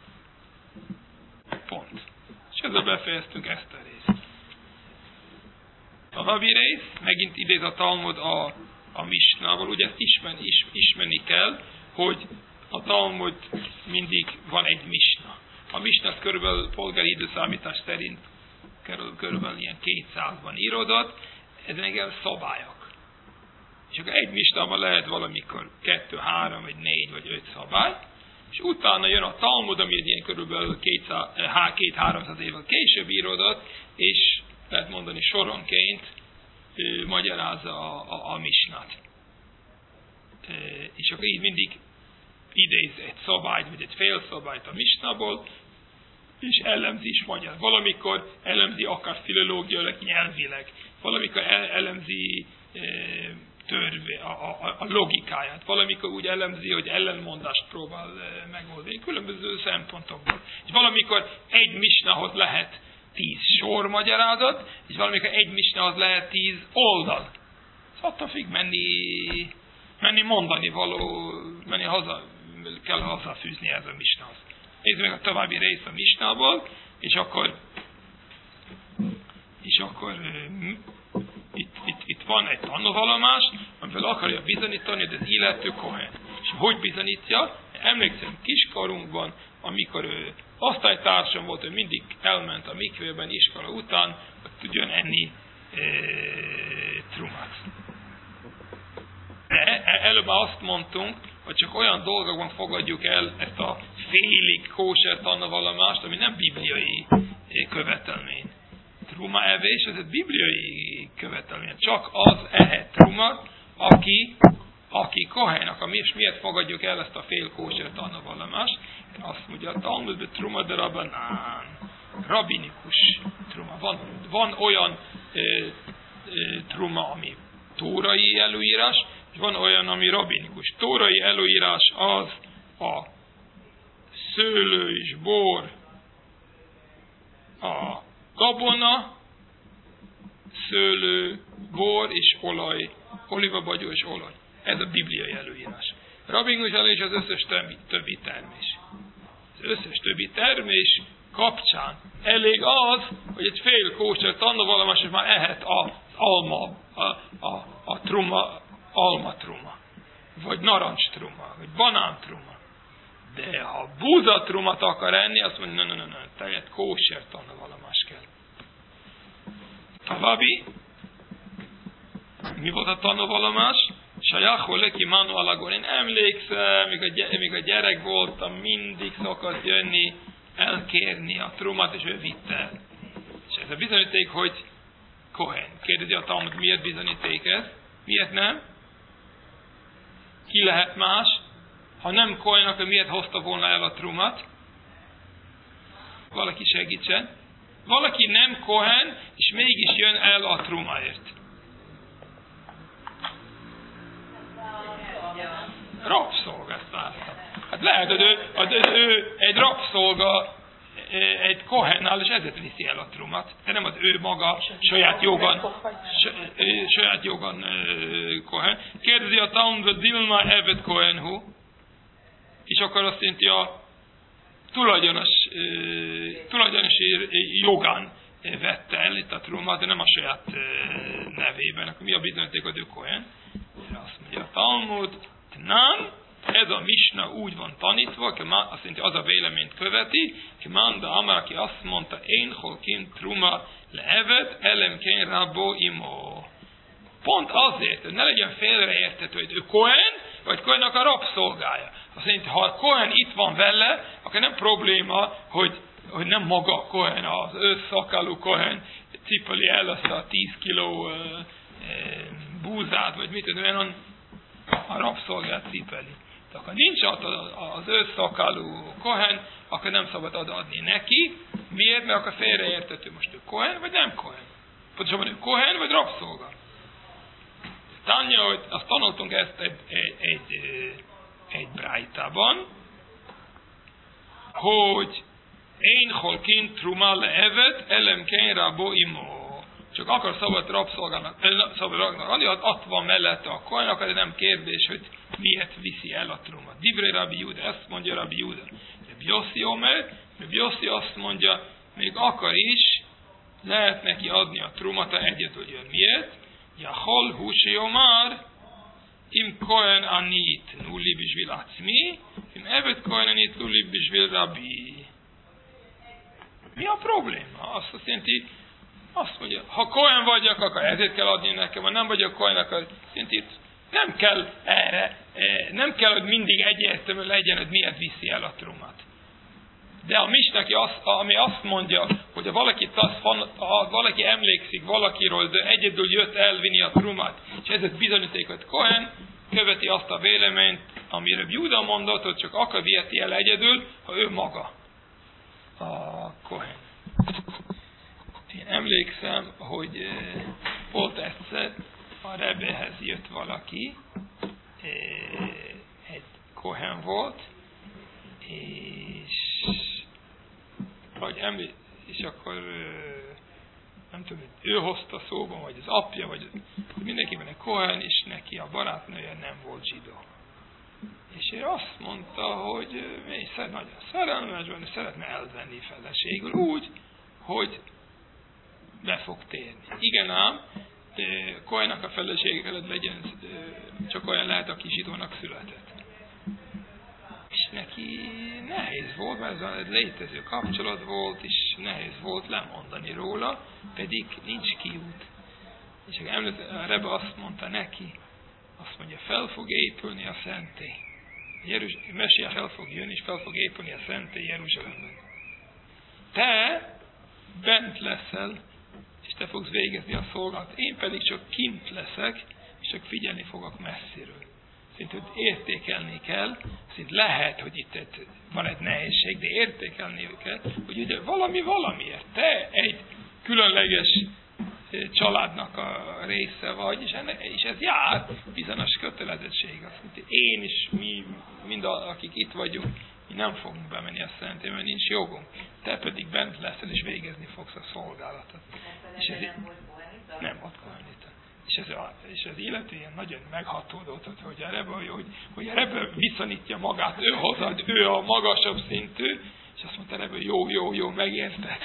Pont. És ezzel befejeztünk ezt a részt. A Havi rész, megint idéz a Talmud a Misnával, ugye ezt ismerni kell, hogy a Talmud mindig van egy misna. A misna az körülbelül polgári időszámítás szerint körülbelül ilyen 200-ban íródott, ez engem szabályok. És akkor egy misnában lehet valamikor 2, 3, vagy 4, vagy 5 szabály, és utána jön a Talmud, ami egy ilyen körülbelül 200-300 évvel később íródott, és lehet mondani soronként magyarázza a misnát. És akkor így mindig idéz egy szabályt, vagy egy fél szabályt a misnából, és elemzi is magyar. Valamikor elemzi akár filológiailag, nyelvileg, valamikor elemzi a logikáját, valamikor úgy elemzi, hogy ellenmondást próbál megoldani, különböző szempontokból. És valamikor egy misnához lehet 10 sor magyarázat, és valamikor egy misnához lehet 10 oldal. Szóval attól függ menni mondani való, kell hozzáfűzni ez a misnához. Nézzük meg a további rész a misnából, és akkor itt van egy tanúvallomás, amivel akarja bizonyítani, hogy az illető kohen. És hogy bizonyítja? Emlékszem kiskorunkban, amikor osztálytársam volt, ő mindig elment a mikvében iskola után, hogy tudjon enni trumát. Előbb azt mondtunk, hogy csak olyan dolgokban fogadjuk el ezt a félig kóser tanúvallomást, ami nem bibliai követelmény. Truma evés, ez egy bibliai követelmény. Csak az ehet trumát, aki kohen, és miért fogadjuk el ezt a fél kóser tanúvallomást? Azt mondja, a Talmudban truma de rabanán, rabinikus truma. Van olyan truma, ami tórai előírás, és van olyan, ami rabinikus. Tórai előírás az a szőlő és bor, a gabona, szőlő, bor és olaj, olivabagyó és olaj. Ez a bibliai előírás. Rabinikus előírás az összes többi termés. Az összes többi termés kapcsán elég az, hogy egy fél kóser tanúvallomás, és már ehet az alma, a truma, almatruma, vagy narancstruma, vagy banántruma. De ha búzatrumat akar enni, azt mondja, ne, teljed kóser tanúvallomás kell. További, mi volt a tanúvallomás? Sajachol leki manu alagon. Én emlékszem, míg a gyerek voltam, mindig szokott jönni, elkérni a trumát, és ő vitte el. És ez a bizonyíték, hogy kohen. Kérdezi a Talmud, miért bizonyíték ez? Miért nem? Ki lehet más? Ha nem kohen, akkor miért hozta volna el a trumát? Valaki segítsen. Valaki nem kohen, és mégis jön el a trumáért. Rabszolga, ezt láttam. Hát lehet, hogy ő egy rabszolga egy kohennál, és ezért viszi el a trumat. De nem az ő maga saját jogan kohen. Kérdezi a Talmud, Dilma evet kohenhu, és akkor azt jelenti a tulajdonos jogán vette el itt a trumat, de nem a saját nevében. Akkor mi a bizonyíték, hogy ő kohen? Azt mondja a Talmud, nem, ez a misna úgy van tanítva, azt jelenti, az a véleményt követi, ki manda amar, aki azt mondta, én holkin truma leevet, elemkén rabbo imo. Pont azért, hogy ne legyen félreérthető, hogy ő kohen, vagy kohennak a rabszolgája. Azt jelenti, ha a kohen itt van vele, akkor nem probléma, hogy nem maga a kohen, az őszszakalú kohen cipeli el azt a 10 kiló búzát, vagy mit tudom, a rabszolgát cipeli. De akkor nincs az őszszakalú kohen, akkor nem szabad adni neki. Miért? Mert akkor félreértető, most ő kohen, vagy nem kohen. Pontosabban ő kohen vagy rabszolga. Tanya, hogy azt tanultunk ezt egy brájtában, hogy én holkin truma leevet, elem kényrá boimo. Csak akar szabad rabszolgának adni, ott van mellette a kohen, de nem kérdés, hogy miért viszi el a trumát. Divrei Rabbi Júda, ezt mondja Rabbi Júda. Rabbi Yossi omer, Rabbi Yossi azt mondja, még akar is, lehet neki adni a trumát, ha egyedül jön. Miért? Jahol húsi omar, im kohen anit nulli bisvil acmi, im evet kohen anit nulli bisvil Rabbi. Mi a probléma? Azt jelenti, azt mondja, ha kohen vagyok, akkor ezért kell adni nekem, ha nem vagyok kohen, akkor nem kell erre, nem kell, hogy mindig egyértelmű legyen, hogy miért viszi el a trumát. De a misnaki, ami azt mondja, hogy ha valaki emlékszik valakiről, de egyedül jött elvinni a trumát, és ezért bizonyítékot kohen, követi azt a véleményt, amire Júda mondott, hogy csak akkor viheti el egyedül, ha ő maga a kohen. Én emlékszem, hogy volt egyszer, a Rebbehez jött valaki, egy kohen volt, és akkor nem tudom, ő hozta szóban, vagy az apja, vagy mindenkiben egy kohen, és neki a barátnője nem volt zsidó. És ő azt mondta, hogy nagyon szerelmes van, és szeretne elvenni feleségül úgy, hogy be fog térni. Igen ám, kohennak a feleségek előtt legyen, csak olyan lehet, aki zsidónak született. És neki nehéz volt, mert ez egy létező kapcsolat volt, és nehéz volt lemondani róla, pedig nincs kiút. És a Rebbe azt mondta neki, azt mondja, fel fog épülni a szentély. Mesiás el fog jönni, és fel fog épülni a szentély Jeruzsálemben. Te bent leszel, és te fogsz végezni a szolgálatot. Én pedig csak kint leszek, és csak figyelni fogok messziről. Szintén értékelni kell, lehet, hogy itt van egy nehézség, de értékelni kell, hogy ugye valamiért te egy különleges családnak a része vagy, és ez jár bizonyos kötelezettség. Azt mondja, én is, mi, mind akik itt vagyunk, mi nem fogunk bemenni a szentélybe, mert nincs jogunk. Te pedig bent leszel, és végezni fogsz a szolgálatot. És ez nem ott kohenita. És az illető ilyen nagyon meghatódott, hogy a Rebbe viszonyítja magát ő hozzád, ő a magasabb szintű, és azt mondta Rebbe, jó, megérted.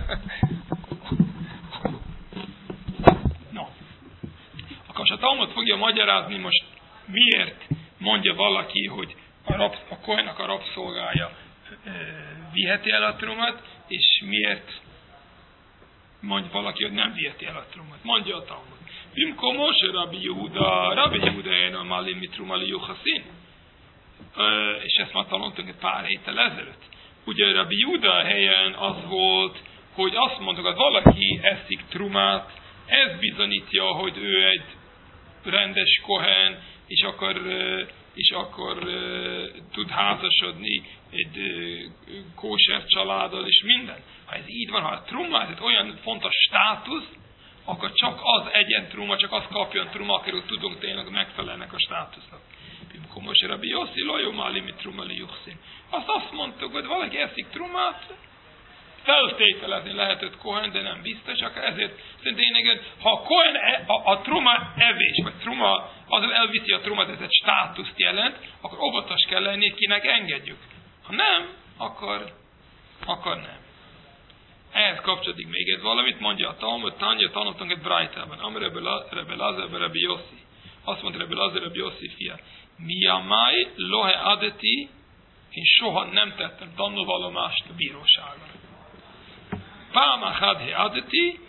No. Akkor a Talmud fogja magyarázni most, miért mondja valaki, hogy a kohennak a rabszolgája viheti el a trumát, és miért mondja valaki, hogy nem viheti el a trumát. Mondja a Talmud. Bimkomos Rabbi Júda én a Malim Mitrum Ali Juchasin. És ezt már tanultunk egy pár héttel ezelőtt. Ugye Rabbi Júda helyen az volt, hogy azt mondtuk, hogy valaki eszik trumát, ez bizonyítja, hogy ő egy rendes kohen, és akkor tud házasodni egy kóser családdal, és minden. Ha ez így van, ha a truma, ez egy olyan fontos státusz, akkor csak az egyen truma, csak az kapjon truma, akiről tudunk tényleg megfelelnek a státusznak. Most Rabbi Yossi lojó málimi truma li juchszin. Azt mondtuk, hogy valaki eszik trumát, feltételezni lehetett kohen, de nem biztos, akkor ezért szerintem ha a kohen a truma evés, vagy truma, az elviszi a trumát, ez egy státuszt jelent, akkor óvatos kell lenni, kinek engedjük. Ha nem, akkor nem. Ehhez kapcsolódik még egy valamit, mondja a Talmud, tanultunk egy brájtában, ami Rebbe Lazar, Rebbe Yossi. Azt mondta Rebbe Lazar, Rebbe Yossi fia, miamai lohe adeti, én soha nem tettem tanulvallomást a bíróságon. Páma hadhe adeti,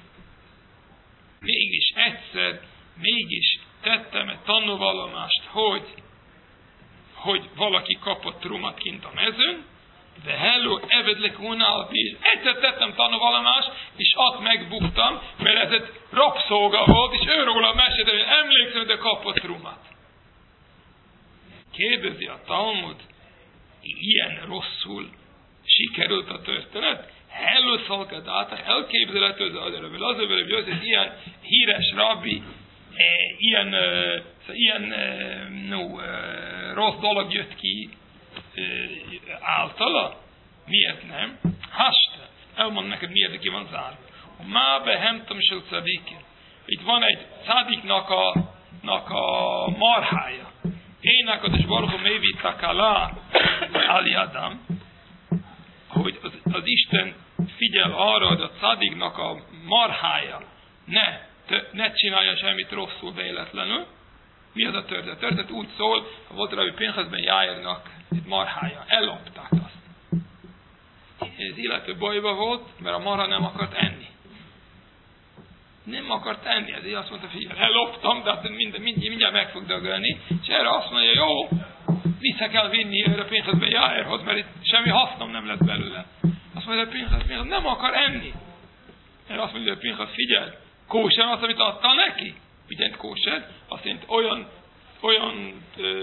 mégis egyszer, tettem egy tanulvallomást, hogy valaki kapott trumát kint a mezőn, de hello, evedlek unál is. Egyszer tettem tanulvallomást, és azt megbuktam, mert ez egy rabszolga volt, és őróla mesélte, hogy emlékszem, de kapott trumát. Kérdezi a Talmud, ilyen rosszul sikerült a történet? előszolgáltatás, elképzelhető az ilyen híres rabbi, ilyen rossz dolog jött ki általa? Miért nem? Hasta, elmond neked, miért ki van zárva. Má behemtem se cadikin. Itt van egy cádiknak a marhája. Ének és Baruch Mévi Takala Ali Adam, hogy az Isten figyel arra, hogy a cádiknak a marhája ne csinálja semmit rosszul véletlenül. Mi az a történet? A történet úgy szól, volt Rabbi Pinchas ben Jairnak egy marhája. Ellopták azt. Az illető bajba volt, mert a marha nem akart enni. Nem akart enni, ezért azt mondta, figyelj, elloptam, de hát mindjárt meg fog dögölni, és erre azt mondja, jó, vissza kell vinni a Pinchas ben Jairhoz, mert itt semmi hasznom nem lesz belőle. Azt mondja, Pinchas nem akar enni. Erre azt mondja, Pinchas, figyelj, kóser az, amit adtál neki? Mindent kóser, azt jelenti olyan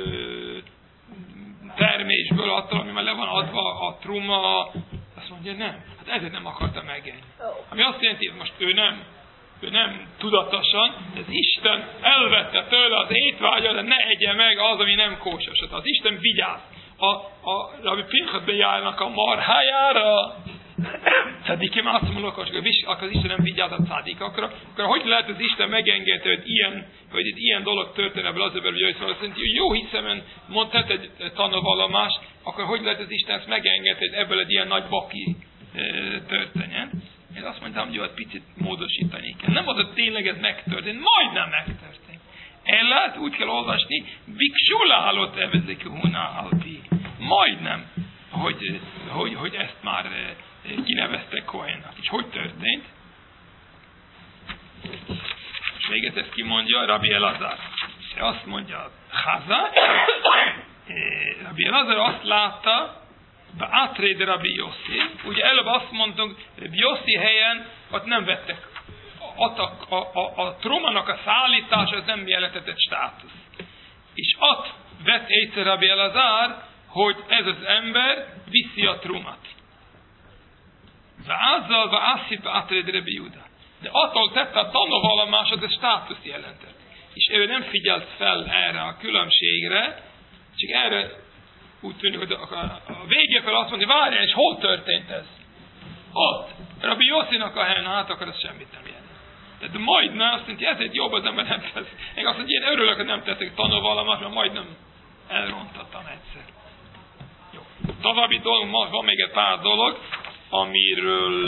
termésből adtál, ami már le van adva a truma, azt mondja, nem. Hát ezért nem akarta megenni. Ami azt jelenti, hogy most ő nem tudatosan, az Isten elvette tőle az étvágyat, de ne egye meg az, ami nem kóser. Az Isten vigyáz. A Rabbi Pinchas ben Jairnak a marhájára, Cadikim azt mondok, hogy az Isten nem vigyáz a cádikakra, akkor hogy lehet az Isten megengedni, hogy itt ilyen dolog történne ebből az hogy azt mondja, hogy jó hiszemen mondtad egy tanulvallomást, akkor hogy lehet az Isten ezt megengedni, hogy ebből egy ilyen nagy baki történjen? Én azt mondtam, hogy egy picit módosítani kell. Nem az, hogy tényleg ez megtörtént, majdnem megtörtént. Ellát úgy kell olvasni, Biksula halott evezik huna alpi. Majdnem, hogy ezt már kineveztek Kohennak. És hogy történt? És véget ezt kimondja Rabbi Elazar. És azt mondja Chaza, Rabbi Elazar azt látta, Beátré de Rabbi Yossi. Ugye előbb azt mondtunk, Rabbi Yossi helyen ott nem vettek. A trumának a szállítása az nem jelentett státusz. És ott vett egyszer Rabbi Elazar, hogy ez az ember viszi a trumat. Vázzal, vásszi Beátré de Rabbi Juda. De attól tette a tanúvallomásot, ez státusz jelentett. És ő nem figyelt fel erre a különbségre, csak erre úgy tűnik, hogy a végé fel azt mondja, várjál, és hol történt ez? Ott. Rabbi Yossinak a helyen, hát akkor ez semmit nem jelent. Tehát majdnem azt mondja, ezért jobb az ember nem tesz. Én azt mondja, én örülök, hogy nem teszek tanúvallomást, mert majdnem elrontattam egyszer. Jó. További dolog, van még egy pár dolog, amiről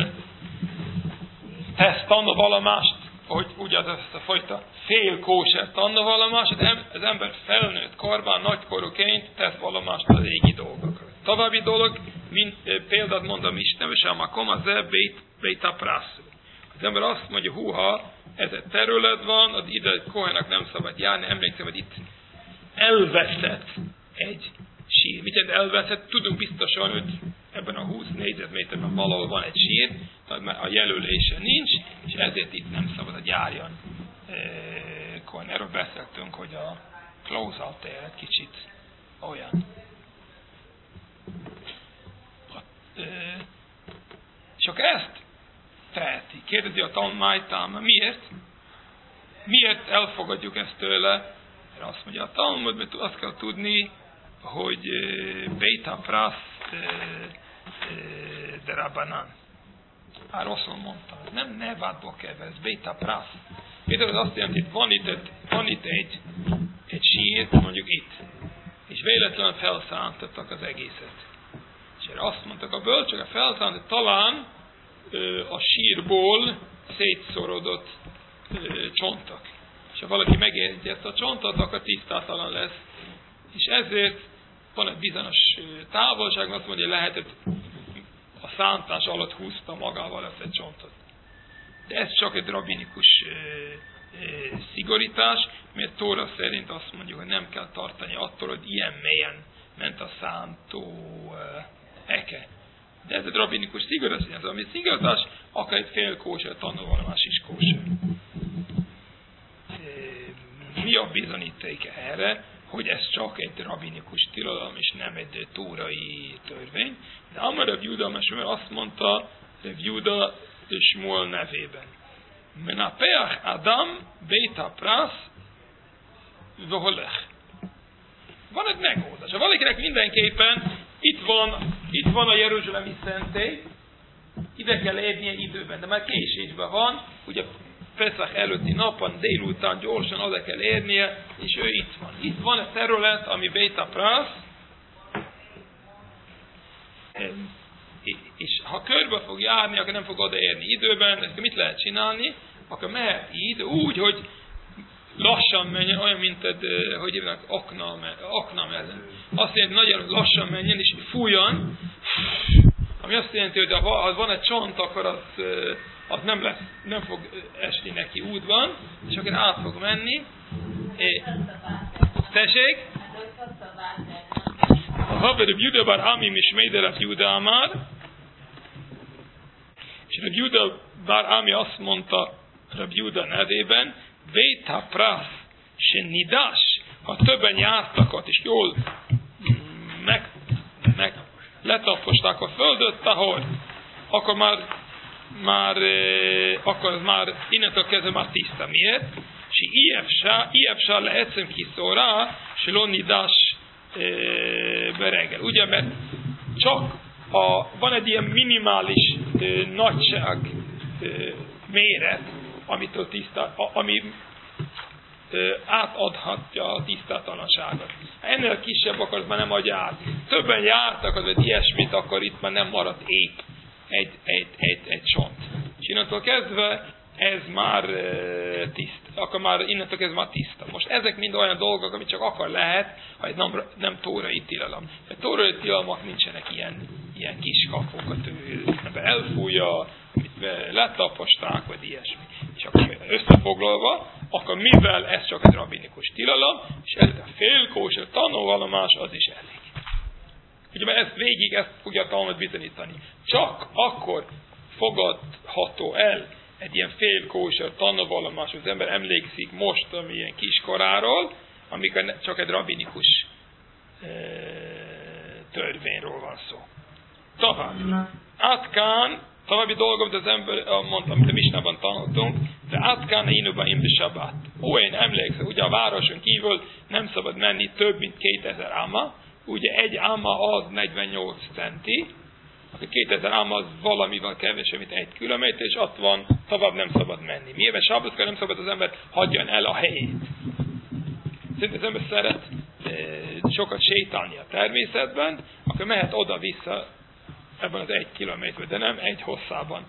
tesz tanúvallomást, hogy ugye ezt a fajta félkóser tanúvallomást, az ember felnőtt korban, nagykorúként tesz vallomást a régi dolgokról. További dolog, példát mondom Isten, és a komaze beita prasszú. Az ember azt mondja, húha, ez egy terület van, az ide Kohennak nem szabad járni, emlékszem, hogy itt elveszett egy sír. Mit jelent elveszett? Tudunk biztosan, hogy ebben a 20 négyzetméterben valahol van egy sír, a jelölése nincs, és ezért itt nem szabad, hogy járjon. Erről beszéltünk, hogy a close-out egy kicsit olyan. És akkor ezt teheti. Kérdezi a Talmud, miért? Miért elfogadjuk ezt tőle? Mert azt mondja a Talmud, mert azt kell tudni, hogy Beita Prasz de Rabbanan. Rosszul mondtam. Nem Nevádból kezdve, ez Beita Prasz. Például az azt jelenti, hogy van itt egy sír, mondjuk itt. És véletlenül felszántottak az egészet. És erre azt mondtak a bölcsök, a felszántott talán a sírból szétszorodott csontok. És ha valaki megérti ezt a csontot, akkor tisztátalan lesz. És ezért van egy bizonyos távolság, azt mondja, hogy lehetett a szántás alatt húzta magával ezt egy csontot. De ez csak egy rabinikus szigorítás, mert Tóra szerint azt mondjuk, hogy nem kell tartani attól, hogy ilyen mélyen ment a szántó eke. De ez egy rabinikus szigorítás, ez ami szigorítás, akár egy fél kóser, tanulvallomás is kóser. Mi a bizonyíték erre? hogy ez csak egy rabinikus tilalom, és nem egy tórai törvény. De Amar Rav Juda Mesmer azt mondta Rav Juda és Shmuel nevében. Menapeach Adam Beit HaPras V'holech. Van egy megoldás. Valakinek mindenképpen itt van a jeruzsálemi szentély, ide kell érnie időben, de már késésben van, ugye Peszach előtti napon, délután gyorsan oda kell érnie, és ő itt van. Itt van egy terület, ami Beit HaPras, és ha körbe fog járni, akkor nem fog odaérni időben, ezt mit lehet csinálni? Akkor mehet így, úgy, hogy lassan menjen, olyan, mint hogy hívnak, akna ellen. Azt jelenti, nagyon lassan menjen, és fújjon, ami azt jelenti, hogy ha van egy csont, akkor az nem fog esni neki útban, és akkor át fog menni. Tessék? A Haver Rav Juda bar Ami Mishmei Rav Juda Amar, és Rav Juda bar Ami azt mondta Rav Juda nevében, Beit HaPras se nidas, ha többen jártak ott, és jól letaposták a földöt, akkor már innentől kezdve már tiszta. Miért? És ilyebsá lehetszem kiszórá, se lo nidas beregel. Ugye, mert csak van egy ilyen minimális nagyság méret, amitől ami átadhatja a tisztátalanságot. Ennél kisebb, akkor már nem adja át. Többen jártak, az egy ilyesmit, akkor itt már nem maradt épp egy csont. És innentől kezdve ez már tiszta. Akkor már innentől kezdve már tiszta. Most ezek mind olyan dolgok, amit csak akkor lehet, ha ez nem tórai tilalom. A tórai tilalmak nincsenek ilyen kis kapokat, ember elfújja, letaposták, vagy ilyesmi. És akkor összefoglalva, akkor mivel ez csak egy rabinikus tilalom, és ez a félkóser tanulvallomás, az is elég. Ugye, mert ezt fogja a Talmud bizonyítani. Csak akkor fogadható el egy ilyen félkóser tanulvallomás, az ember emlékszik most, amilyen kiskoráról, amikor csak egy rabinikus törvényről van szó. További dolgom, amit az ember mondta, amit a Misnában tanultunk, de átkán inuba imbe sabát. Én emlékszem, ugye a városon kívül nem szabad menni több, mint 2000 áma. Ugye egy áma az 48 centi, akkor 2000 áma az valamivel kevesebb, mint 1 kilométer, és ott van, tovább nem szabad menni. Miért? Sábaszkor nem szabad az ember hagyjan el a helyét. Szerintem az ember szeret sokat sétálni a természetben, akkor mehet oda-vissza ebben az 1 kilométer, de nem egy hosszában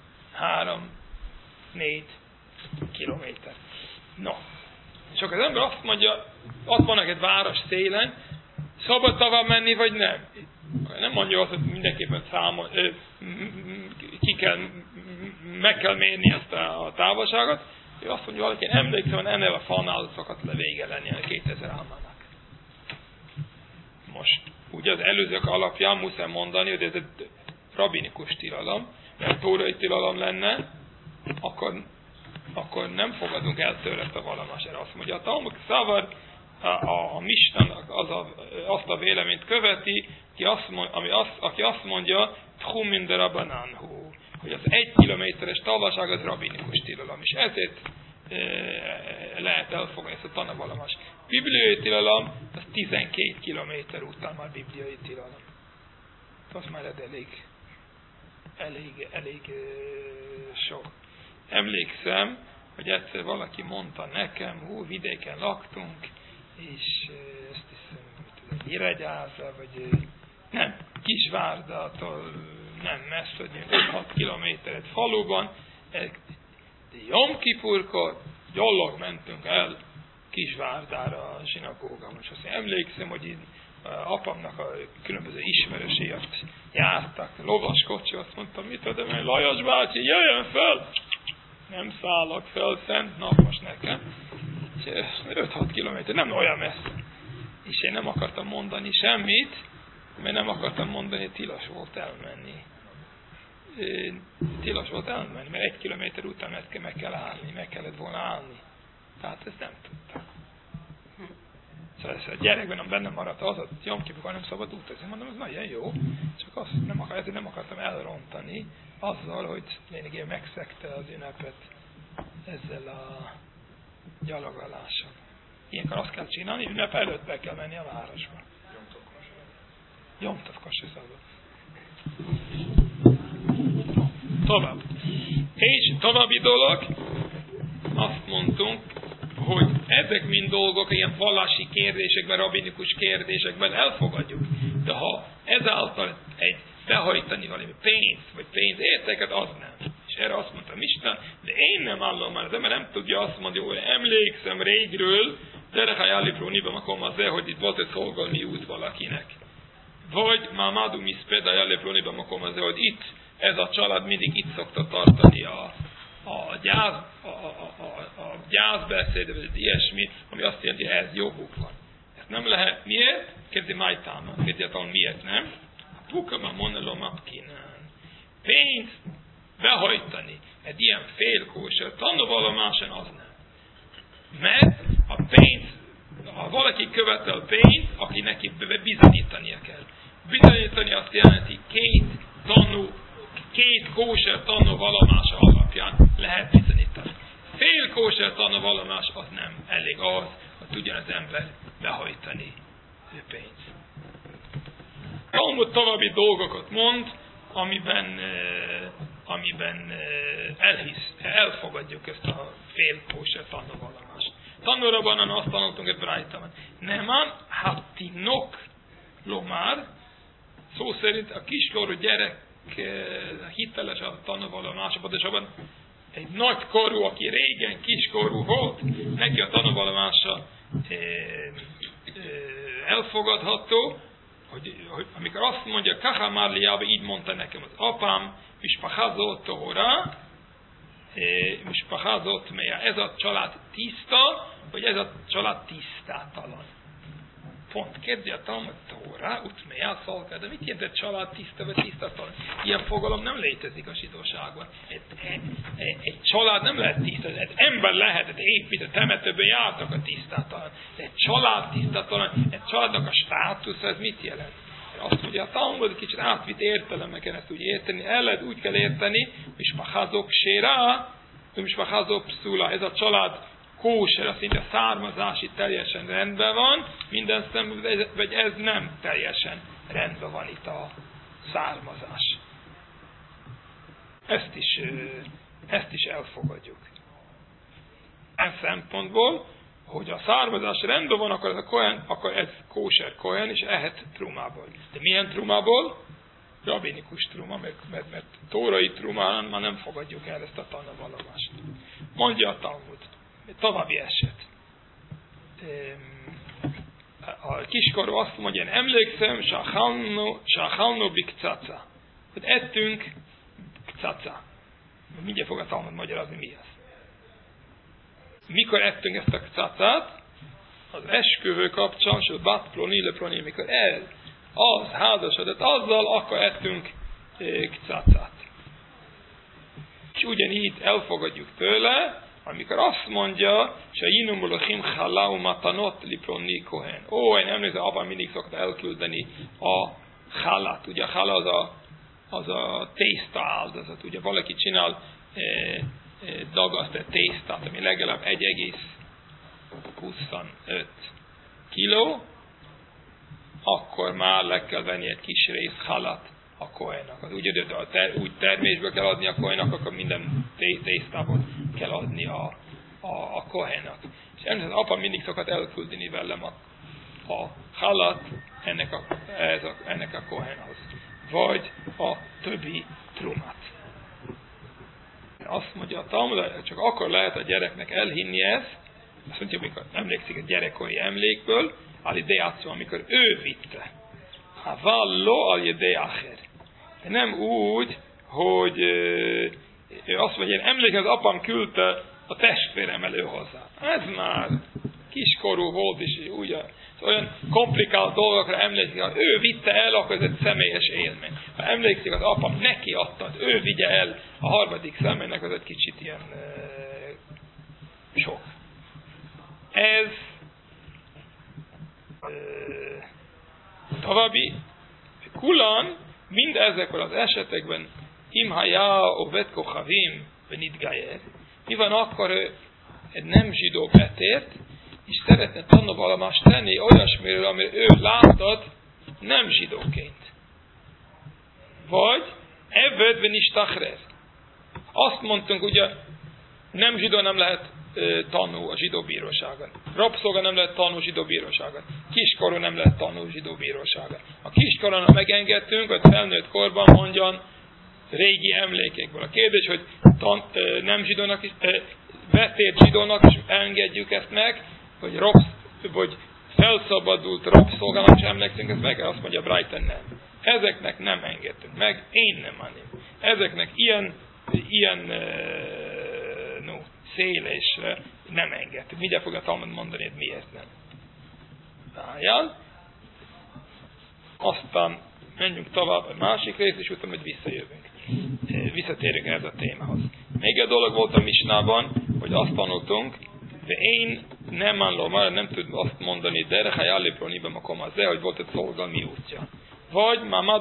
3-4 kilométer. No. És akkor az ember azt mondja, ott vannak egy város szélen, szabad tovább menni, vagy nem? Nem mondja azt, hogy mindenképpen meg kell mérni ezt a távolságot. Ő azt mondja, valaki emlékszem, hogy ennél a falnál szokott le vége lenni a 2000 ámának. Most, ugye az előzők alapján muszáj mondani, hogy ez egy rabinikus tilalom, mert tórai tilalom lenne, akkor nem fogadunk el tőle a vallomására. Azt mondja, a Talmud szavar a Misnának azt a véleményt követi, aki azt mondja, tchum de rabanánhu, hogy az 1 kilométeres távolság az rabinikus tilalom, és ezért lehet elfogadni ezt a tanavallomás. Bibliai tilalom, az 12 kilométer után már bibliai tilalom. Az már elég sok. Emlékszem, hogy egyszer valaki mondta nekem, vidéken laktunk, és ezt hiszem, Nyíregyháza, vagy nem, Kisvárdától nem messze, hogy 5-6 kilométeret faluban, Jom Kipurkor gyalog mentünk el Kisvárdára a zsinagóga. Most azt emlékszem, hogy én apámnak a különböző ismerősei ott jártak, lovas kocsi, azt mondtam, mit tudom én, Lajos bácsi, jöjjön fel! Nem szállok fel, szent nap most nekem. 5-6 kilométer, nem olyan messze. És én nem akartam mondani semmit, mert nem akartam mondani, tilos volt elmenni. Tilos volt elmenni, mert 1 kilométer után meg kell állni, meg kellett volna állni. Tehát ezt nem tudtam. Szóval ez a gyerekben benne maradt az, hogy Jom Kipurkor nem szabad utazni. Mondom, ez nagyon jó, csak azt ezért nem akartam elrontani azzal, hogy lényegében megszegte az ünnepet ezzel a gyalogolással. Ilyenkor azt kell csinálni, ünnep előtt be kell menni a városba. Jom Tov Kosher szabad. Tovább. És további dolog, azt mondtunk, hogy ezek mind dolgok, ilyen vallási kérdésekben, rabbinikus kérdésekben elfogadjuk. De ha ezáltal egy behajtani valami pénzt, vagy pénzértéket, az nem. És erre azt mondtam Isten, de én nem állom már, az ember nem tudja azt mondani, hogy emlékszem régről, Derechai Alipróniban akkor azért, hogy itt volt egy szolgalmi út valakinek. Vagy Mámádú Miszpedai Alipróniban akkor azért, hogy itt ez a család mindig itt szokta tartani a gyászbeszéd, vagy ilyesmi, ami azt jelenti, hogy ez joguk van. Ez nem lehet. Miért? Kérdi Májtáma. Kérdi a tanul, miért nem? Pukama monelom apkinán. Pénzt behajtani egy ilyen félkóser tanúvallomáson az nem. Mert a pénz, ha valaki követel pénzt, aki neki bizonyítania kell. Bizonyítani azt jelenti két kóser tanúvallomása alapján lehet bizonyítani. Fél kóser tanúvallomás az nem elég ahhoz, hogy tudjon az ember behajtani pénzt. Talmud további dolgokat mond, amiben elfogadjuk ezt a fél kóser tanúvallomást. Tanúraban azt tanultunk egy brájtában. Neman hattinok lomár, szó szerint a kiskorú gyerek hiteles a tanúvallomás, pontosabban egy nagy korú, aki régen kiskorú volt, neki a tanúvallomása elfogadható, hogy amikor azt mondja, Kaha Marliába, így mondta nekem az apám, Mispacházot Tohora, Mispacházot Meja, ez a család tiszta, vagy ez a család tisztátalan. Pont kérdezi a Talmud Tóra, Utmeja Szalka, de mit jelent egy család tiszta vagy tisztátalan? Ilyen fogalom nem létezik a zsidóságban. Egy család nem lehet tiszta, egy ember lehetett építeni, temetőben jártak a tisztátalan. De egy család tisztátalan, egy családnak a státusza, ez mit jelent? Azt mondja, a Talmud kicsit átvitt értelemeken ezt úgy érteni, úgy kell érteni, Mispacházok Sérá, Mispacházok Pszula, ez a család kóser, azt mondja, a származási teljesen rendben van, minden szemben, vagy ez nem teljesen rendben van itt a származás. Ezt is elfogadjuk. Ez szempontból, hogy a származás rendben van, akkor ez kóser kohen, és ehet trumából. De milyen trumából? Rabinikus truma, mert tórai trumán már nem fogadjuk el ezt a tanúvallomást. Mondja a Talmud. További eset. A kiskorú azt mondja, én emlékszem, Sachalno bikcaca, hogy ettünk kcaca. Mindjárt fog a Talmud magyarázni, mi ez. Mikor ettünk ezt a kcacát? Az esküvő kapcsán, és a bat ploni, le ploni, mikor az házasodott azzal, akkor ettünk kcacát. És ugyanígy elfogadjuk tőle, amikor azt mondja, se inumulachim halau matanot liploni kohen. Én emlékszem, apám mindig szokott elküldeni a halát. Ugye a hala az a tészta áldozat. Ugye valaki csinál dagasztott tésztát, ami legalább 1,25 kiló, akkor már le kell venni egy kis rész halat a kohennak. Az úgy termésből kell adni a kohennak, akkor minden tésztából kell adni a kohennak. És emlékszem, az apa mindig szokott elküldeni velem a halat ennek a kohenhoz. Vagy a többi trumát. Azt mondja a Talmud, csak akkor lehet a gyereknek elhinni ezt, azt mondja, amikor emlékszik a gyerekkori emlékből, al-idejátszó, amikor ő vitte. Havalló al-idejácher. De nem úgy, hogy ő azt mondja, én emlékszem, az apám küldte a testvérem elő hozzá. Ez már kiskorú volt, és úgy olyan komplikált dolgokra emlékszik, ha ő vitte el, akkor ez egy személyes élmény. Ha emlékszik, az apám neki adta, ő vigye el a harmadik személynek, az egy kicsit ilyen sok. Ez további, kulan, mind ezekben az esetekben, imhajá ovet kochavim benitgájer. Mi van akkor egy nem zsidó betért, és szeretne tanulvallomást tenni olyasmiről, amiről ő látott nem zsidóként. Vagy eved benistachrer. Azt mondtunk, ugye, nem zsidó nem lehet tanul a zsidó bíróságon. Rabszolga nem lehet tanul zsidó bíróságon. Kiskorú nem lehet tanul zsidó bíróságon. A kiskorúnak megengedtünk, hogy felnőtt korban mondjon régi emlékekből. A kérdés, hogy nem zsidónak is, betért zsidónak is engedjük ezt meg, vagy felszabadult rabszolgának is emlékszünk ezt meg, azt mondja Brighton nem. Ezeknek nem engedtünk meg, én nem anim. Ezeknek ilyen szélésre nem engedtünk. Mindjárt fog a Talmud mondani, hogy miért nem. Várjál. Aztán menjünk tovább a másik rész, és utána visszajövünk. Visszatérünk ez a témához. Még egy dolog volt a Misnában, hogy azt tanultunk, de én nem állom, már nem tudom azt mondani, de erre állíproniben a komazé, hogy volt egy szolgalmi útja. Vagy Mamad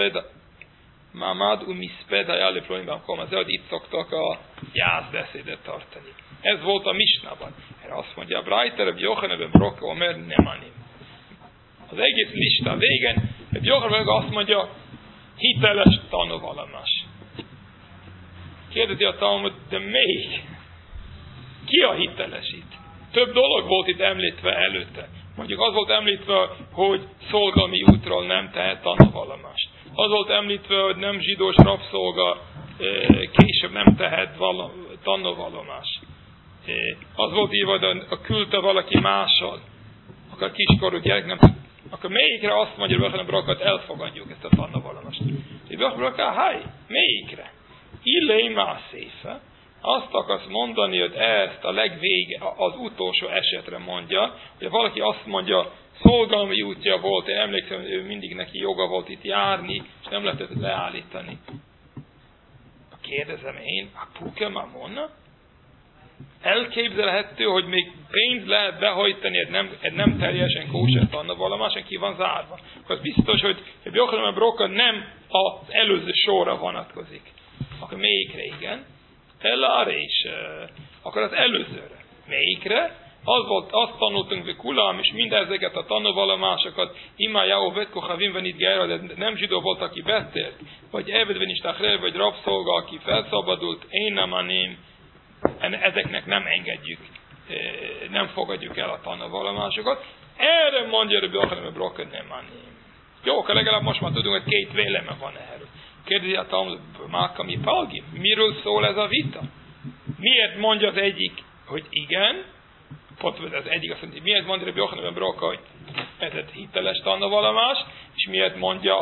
umiszped állíproniben a komazé, hogy itt szoktak a gyászbeszédet tartani. Ez volt a Misnában. Erre azt mondja, Breiter, Reb Yochanan Brok Omer nem anim. Az egész lista végén, Reb Yochanan azt mondja, hiteles tanúvallomás. Kérdezi a Talmud, de melyik? Ki a hiteles itt? Több dolog volt itt említve előtte. Mondjuk az volt említve, hogy szolgalmi útról nem tehet tanúvallomást. Az volt említve, hogy nem zsidós rabszolga később nem tehet tanúvallomást. Az volt írva, hogy a küldte valaki mással, akkor a kiskorú gyerek nem tud. Akkor melyikre azt mondja, hogy Brokat elfogadjuk ezt a tanúvallomást? Melyikre? Illé mászéfe. Azt akarsz mondani, hogy ezt a az utolsó esetre mondja, hogy valaki azt mondja, szolgalmi útja volt, én emlékszem, hogy ő mindig neki joga volt itt járni, és nem lehetett leállítani. Kérdezem én, a puke mamona? Elképzelhető, hogy még pénzt lehet behajtani, egy nem teljesen kóser tanúvallomáson ki van zárva. Akkor az biztos, hogy Yochanan Broka nem az előző sorra vonatkozik. Akkor melyikre igen? Ellára is. Akkor az előzőre. Melyikre? Azt tanultunk, hogy kulam, és mindezeket a tanúvallomásokat, imájáó vetkochavim venit gera, de nem zsidó volt, aki betért, vagy evedven is tachrer, vagy rabszolga, aki felszabadult, én nem anim, ezeknek nem engedjük, nem fogadjuk el a tanúvallomásokat. Erre mondja, hogy Yochanan Broka nem anim. Jó, akkor legalább most már tudunk, hogy két vélemény van erről. Kérdezi a Talmud, Mákami Palgi, miről szól ez a vita? Miért mondja az egyik, hogy igen? Pont az egyik azt mondja, miért mondja Rabbi Yochanan Broka, hogy ez egy hiteles tanúvallomás, és miért mondja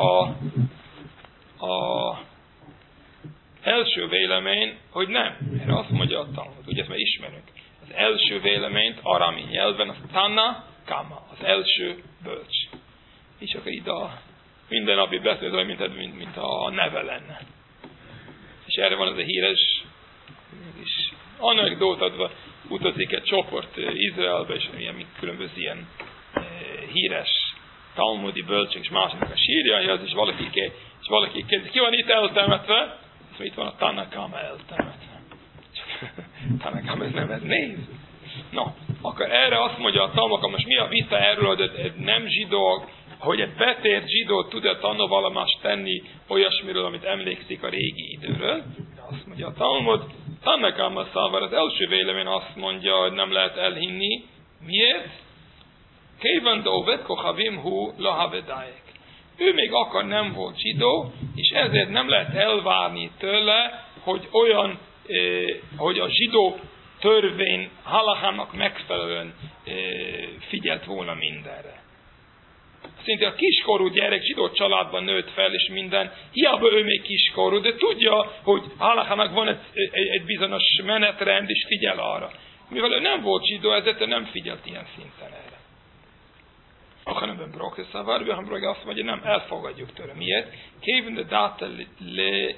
a első vélemény, hogy nem. Erre azt mondja a Talmud, ugye ezt már ismerünk. Az első véleményt arami nyelven, az Tanna Kama, az első bölcs. És akkor itt a minden napi beszél, olyan, mint a neve lenne. És erre van az a híres anekdótadva, utazik egy csoport Izraelbe, és ilyen különböző ilyen híres talmudi bölcsök, és másoknak a sírjaihoz, és valaki kérdezi, ki van itt eltemetve? Azt itt van a Tanakama eltemetve. Tanakama, ez nem, ez néz. No, akkor erre azt mondja a Talmud, most mi a vita erről, hogy egy nem zsidó, hogy egy betért zsidó tud-e tanúvallomást tenni olyasmiről, amit emlékszik a régi időről. Azt mondja a Talmud, Tanakama számára az első vélemény azt mondja, hogy nem lehet elhinni. Miért? Kéven dovet kochavim hu lahavedájek. Ő még akkor nem volt zsidó, és ezért nem lehet elvárni tőle, hogy hogy a zsidó törvény halachának megfelelően figyelt volna mindenre. Szinte a kiskorú gyerek zsidó családban nőtt fel, és minden, hiába ő még kiskorú, de tudja, hogy halachának van egy bizonyos menetrend, és figyel arra. Mivel ő nem volt zsidó, ezért nem figyelt ilyen szinten erre. Yochanan Broka azt mondja, nem, elfogadjuk tőle. Miért? Kéven de data le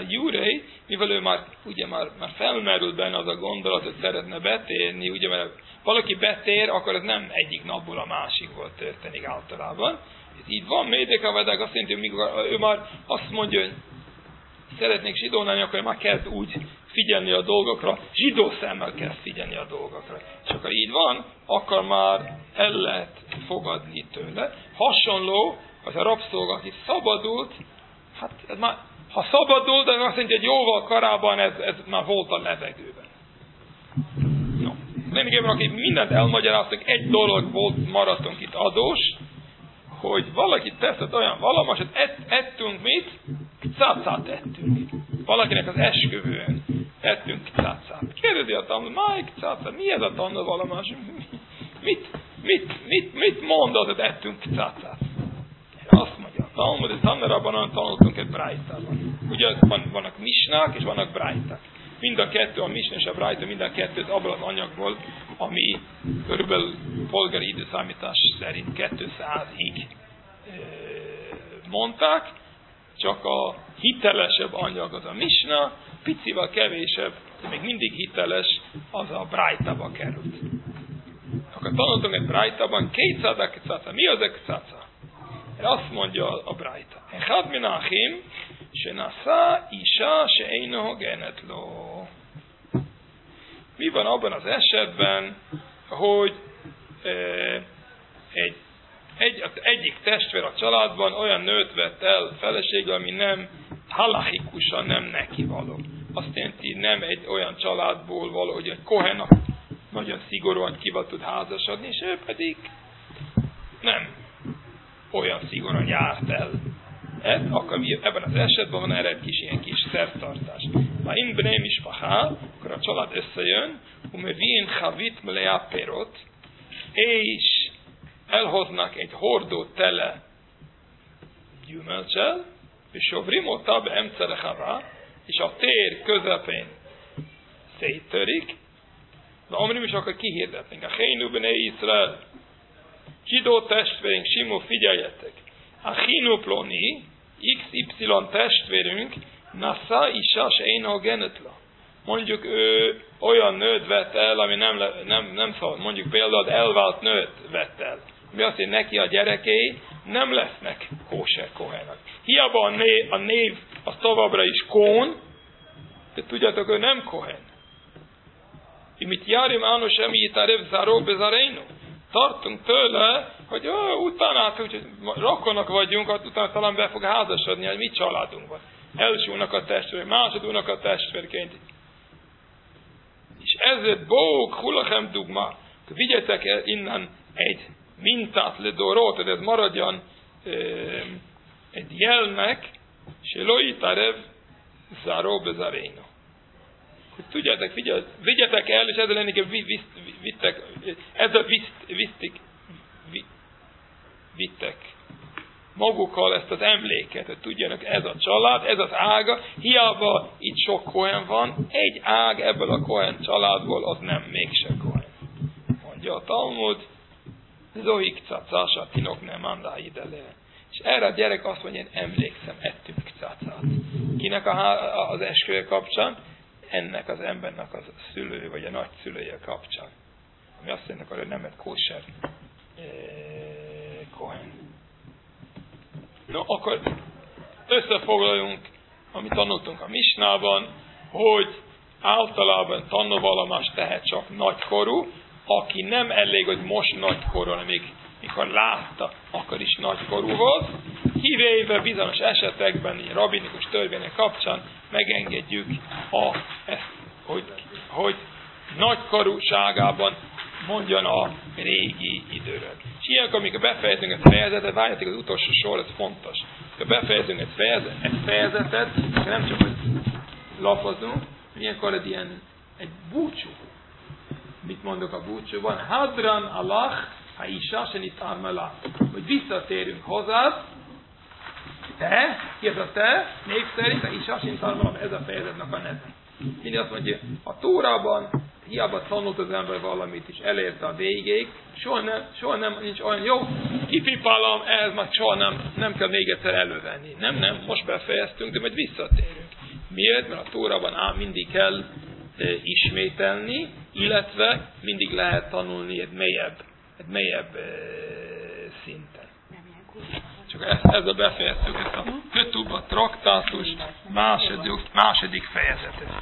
igajurei, mivel ő már felmerült benne az a gondolat, hogy szeretne betérni, ugye, mert valaki betér, akkor ez nem egyik napból a másikból történik általában. Ez így van, Médeka Vedek azt jelenti, hogy mikor ő már azt mondja, hogy szeretnék zsidó lenni, akkor már kezd úgy figyelni a dolgokra, zsidó szemmel kezd figyelni a dolgokra. És akkor így van, akkor már el lehet fogadni tőle. Hasonló, az a rabszolga, aki szabadult, hát ez már, ha szabadult, de azt mondja, hogy jóval korábban ez már volt a levegőben. No. Lényegében, akik mindent elmagyaráztak, egy dolog volt, maradtunk itt adós, hogy valaki teszett olyan valamit, ettünk mit? Cácát ettünk. Valakinek az esküvőn ettünk cácát. Kérdezi a tanul, cácát, mi ez a tanul valamás? Mit mondod, hogy ettünk cácát? Azt mondja, a Talmud, és Tannerabban tanultunk egy brájtában. Ugye vannak misnák, és vannak brájták. Mind a kettő, a misna és a brájta, mind a kettő az abban az anyagból, ami körülbelül polgári időszámítás szerint 200-ig mondták, csak a hitelesebb anyag az a misna, picivel kevésebb, de még mindig hiteles, az a brájtába került. Akkor tanultunk egy brájtában, mi az egy cáca? Azt mondja a brájta. Echad min achim, shenasa isha she'eino hogenet lo. Mi van abban az esetben, hogy egyik testvér a családban olyan nőt vett el feleségül, ami nem halachikusan nem neki való. Azt jelenti, nem egy olyan családból való, hogy egy kohen nagyon szigorúan kivel tud házasodni, és ő pedig nem olyan szigorúan járt el. Akkor ebben az esetben van erre egy kis szertartás. Ha in bnei mishpacha, akkor a család összejön, umevin chavit melea perot, és elhoznak egy hordó tele gyümölcsel, és sovrim ota beemcere chava, és a tér közepén széttörik, de amrim is akkor kihirdetnénk. A Hénu bnei Israel, zsidó testvérénk, Simó, figyeljetek! A Hinu ploni, XY testvérünk, Nasa isha she'eino genetla. Mondjuk ő olyan nőt vett el, ami nem szól. Mondjuk például elvált nőt vett el. Mi azt jelenti, neki a gyerekei nem lesznek kóser kohenak. Hiába a név az továbbra is kón, de tudjátok, ő nem kohen. Imit járim ános emi itarev záró bezareinu. Tartunk tőle, hogy utána, hogy rokonok vagyunk, utána talán be fog házasodni, hogy mi családunk van. Első unokatestvér, második unokatestvérként. És ezért bók, hulachem dugma. Vigyetek el innen egy mintát ledorot, hogy ez maradjon egy jelnek, se loitarev záró bezareinu. Tudjátok, vigyetek el, és ezzel ennél vittek magukkal ezt az emléket, hogy tudjanak, ez a család, ez az ága, hiába itt sok kohen van, egy ág ebből a kohen családból, az nem mégse kohen. Mondja a Talmud, zoik cacása, tinok nem mandá ide le. És erre a gyerek azt mondja, én emlékszem, ettünk cacát. Kinek az esküvő kapcsán? Ennek az embernek az szülő, vagy a nagyszülője kapcsán. Ami azt jelenti, hogy nem egy kóser kohen. No, akkor összefoglaljunk, amit tanultunk a misnában, hogy általában tanulvallomást tehet csak nagykorú, aki nem elég, hogy most nagykorú, hanem még mikor látta, akkor is nagykorú volt, kivéve bizonyos esetekben, így rabinikus törvények kapcsán megengedjük ezt, hogy nagykorúságában mondjon a régi időről. És ilyenkor, amikor befejezünk egy fejezetet, várjátok, az utolsó sor, ez fontos. Ha befejezünk egy fejezetet, akkor nem csak, hogy lapozunk, ilyenkor egy búcsú. Mit mondok a búcsúban? Hadran alach ha isha senit armela. Hogy visszatérünk hozzád, te, ki ez a te, név szerint a isha senit armela, ez a fejezetnek a neve. Mindig azt mondja, a Tórában hiába tanult az ember valamit, és elérte a végéig, soha nem nincs olyan, jó, kipipálom, ez már soha nem kell még egyszer elővenni. Nem, most befejeztünk, de majd visszatérünk. Miért? Mert a Tórában mindig kell ismételni, illetve mindig lehet tanulni egy mélyebb szinten. Csak ezzel befejeztük ezt a Ketubot traktátus második fejezetet.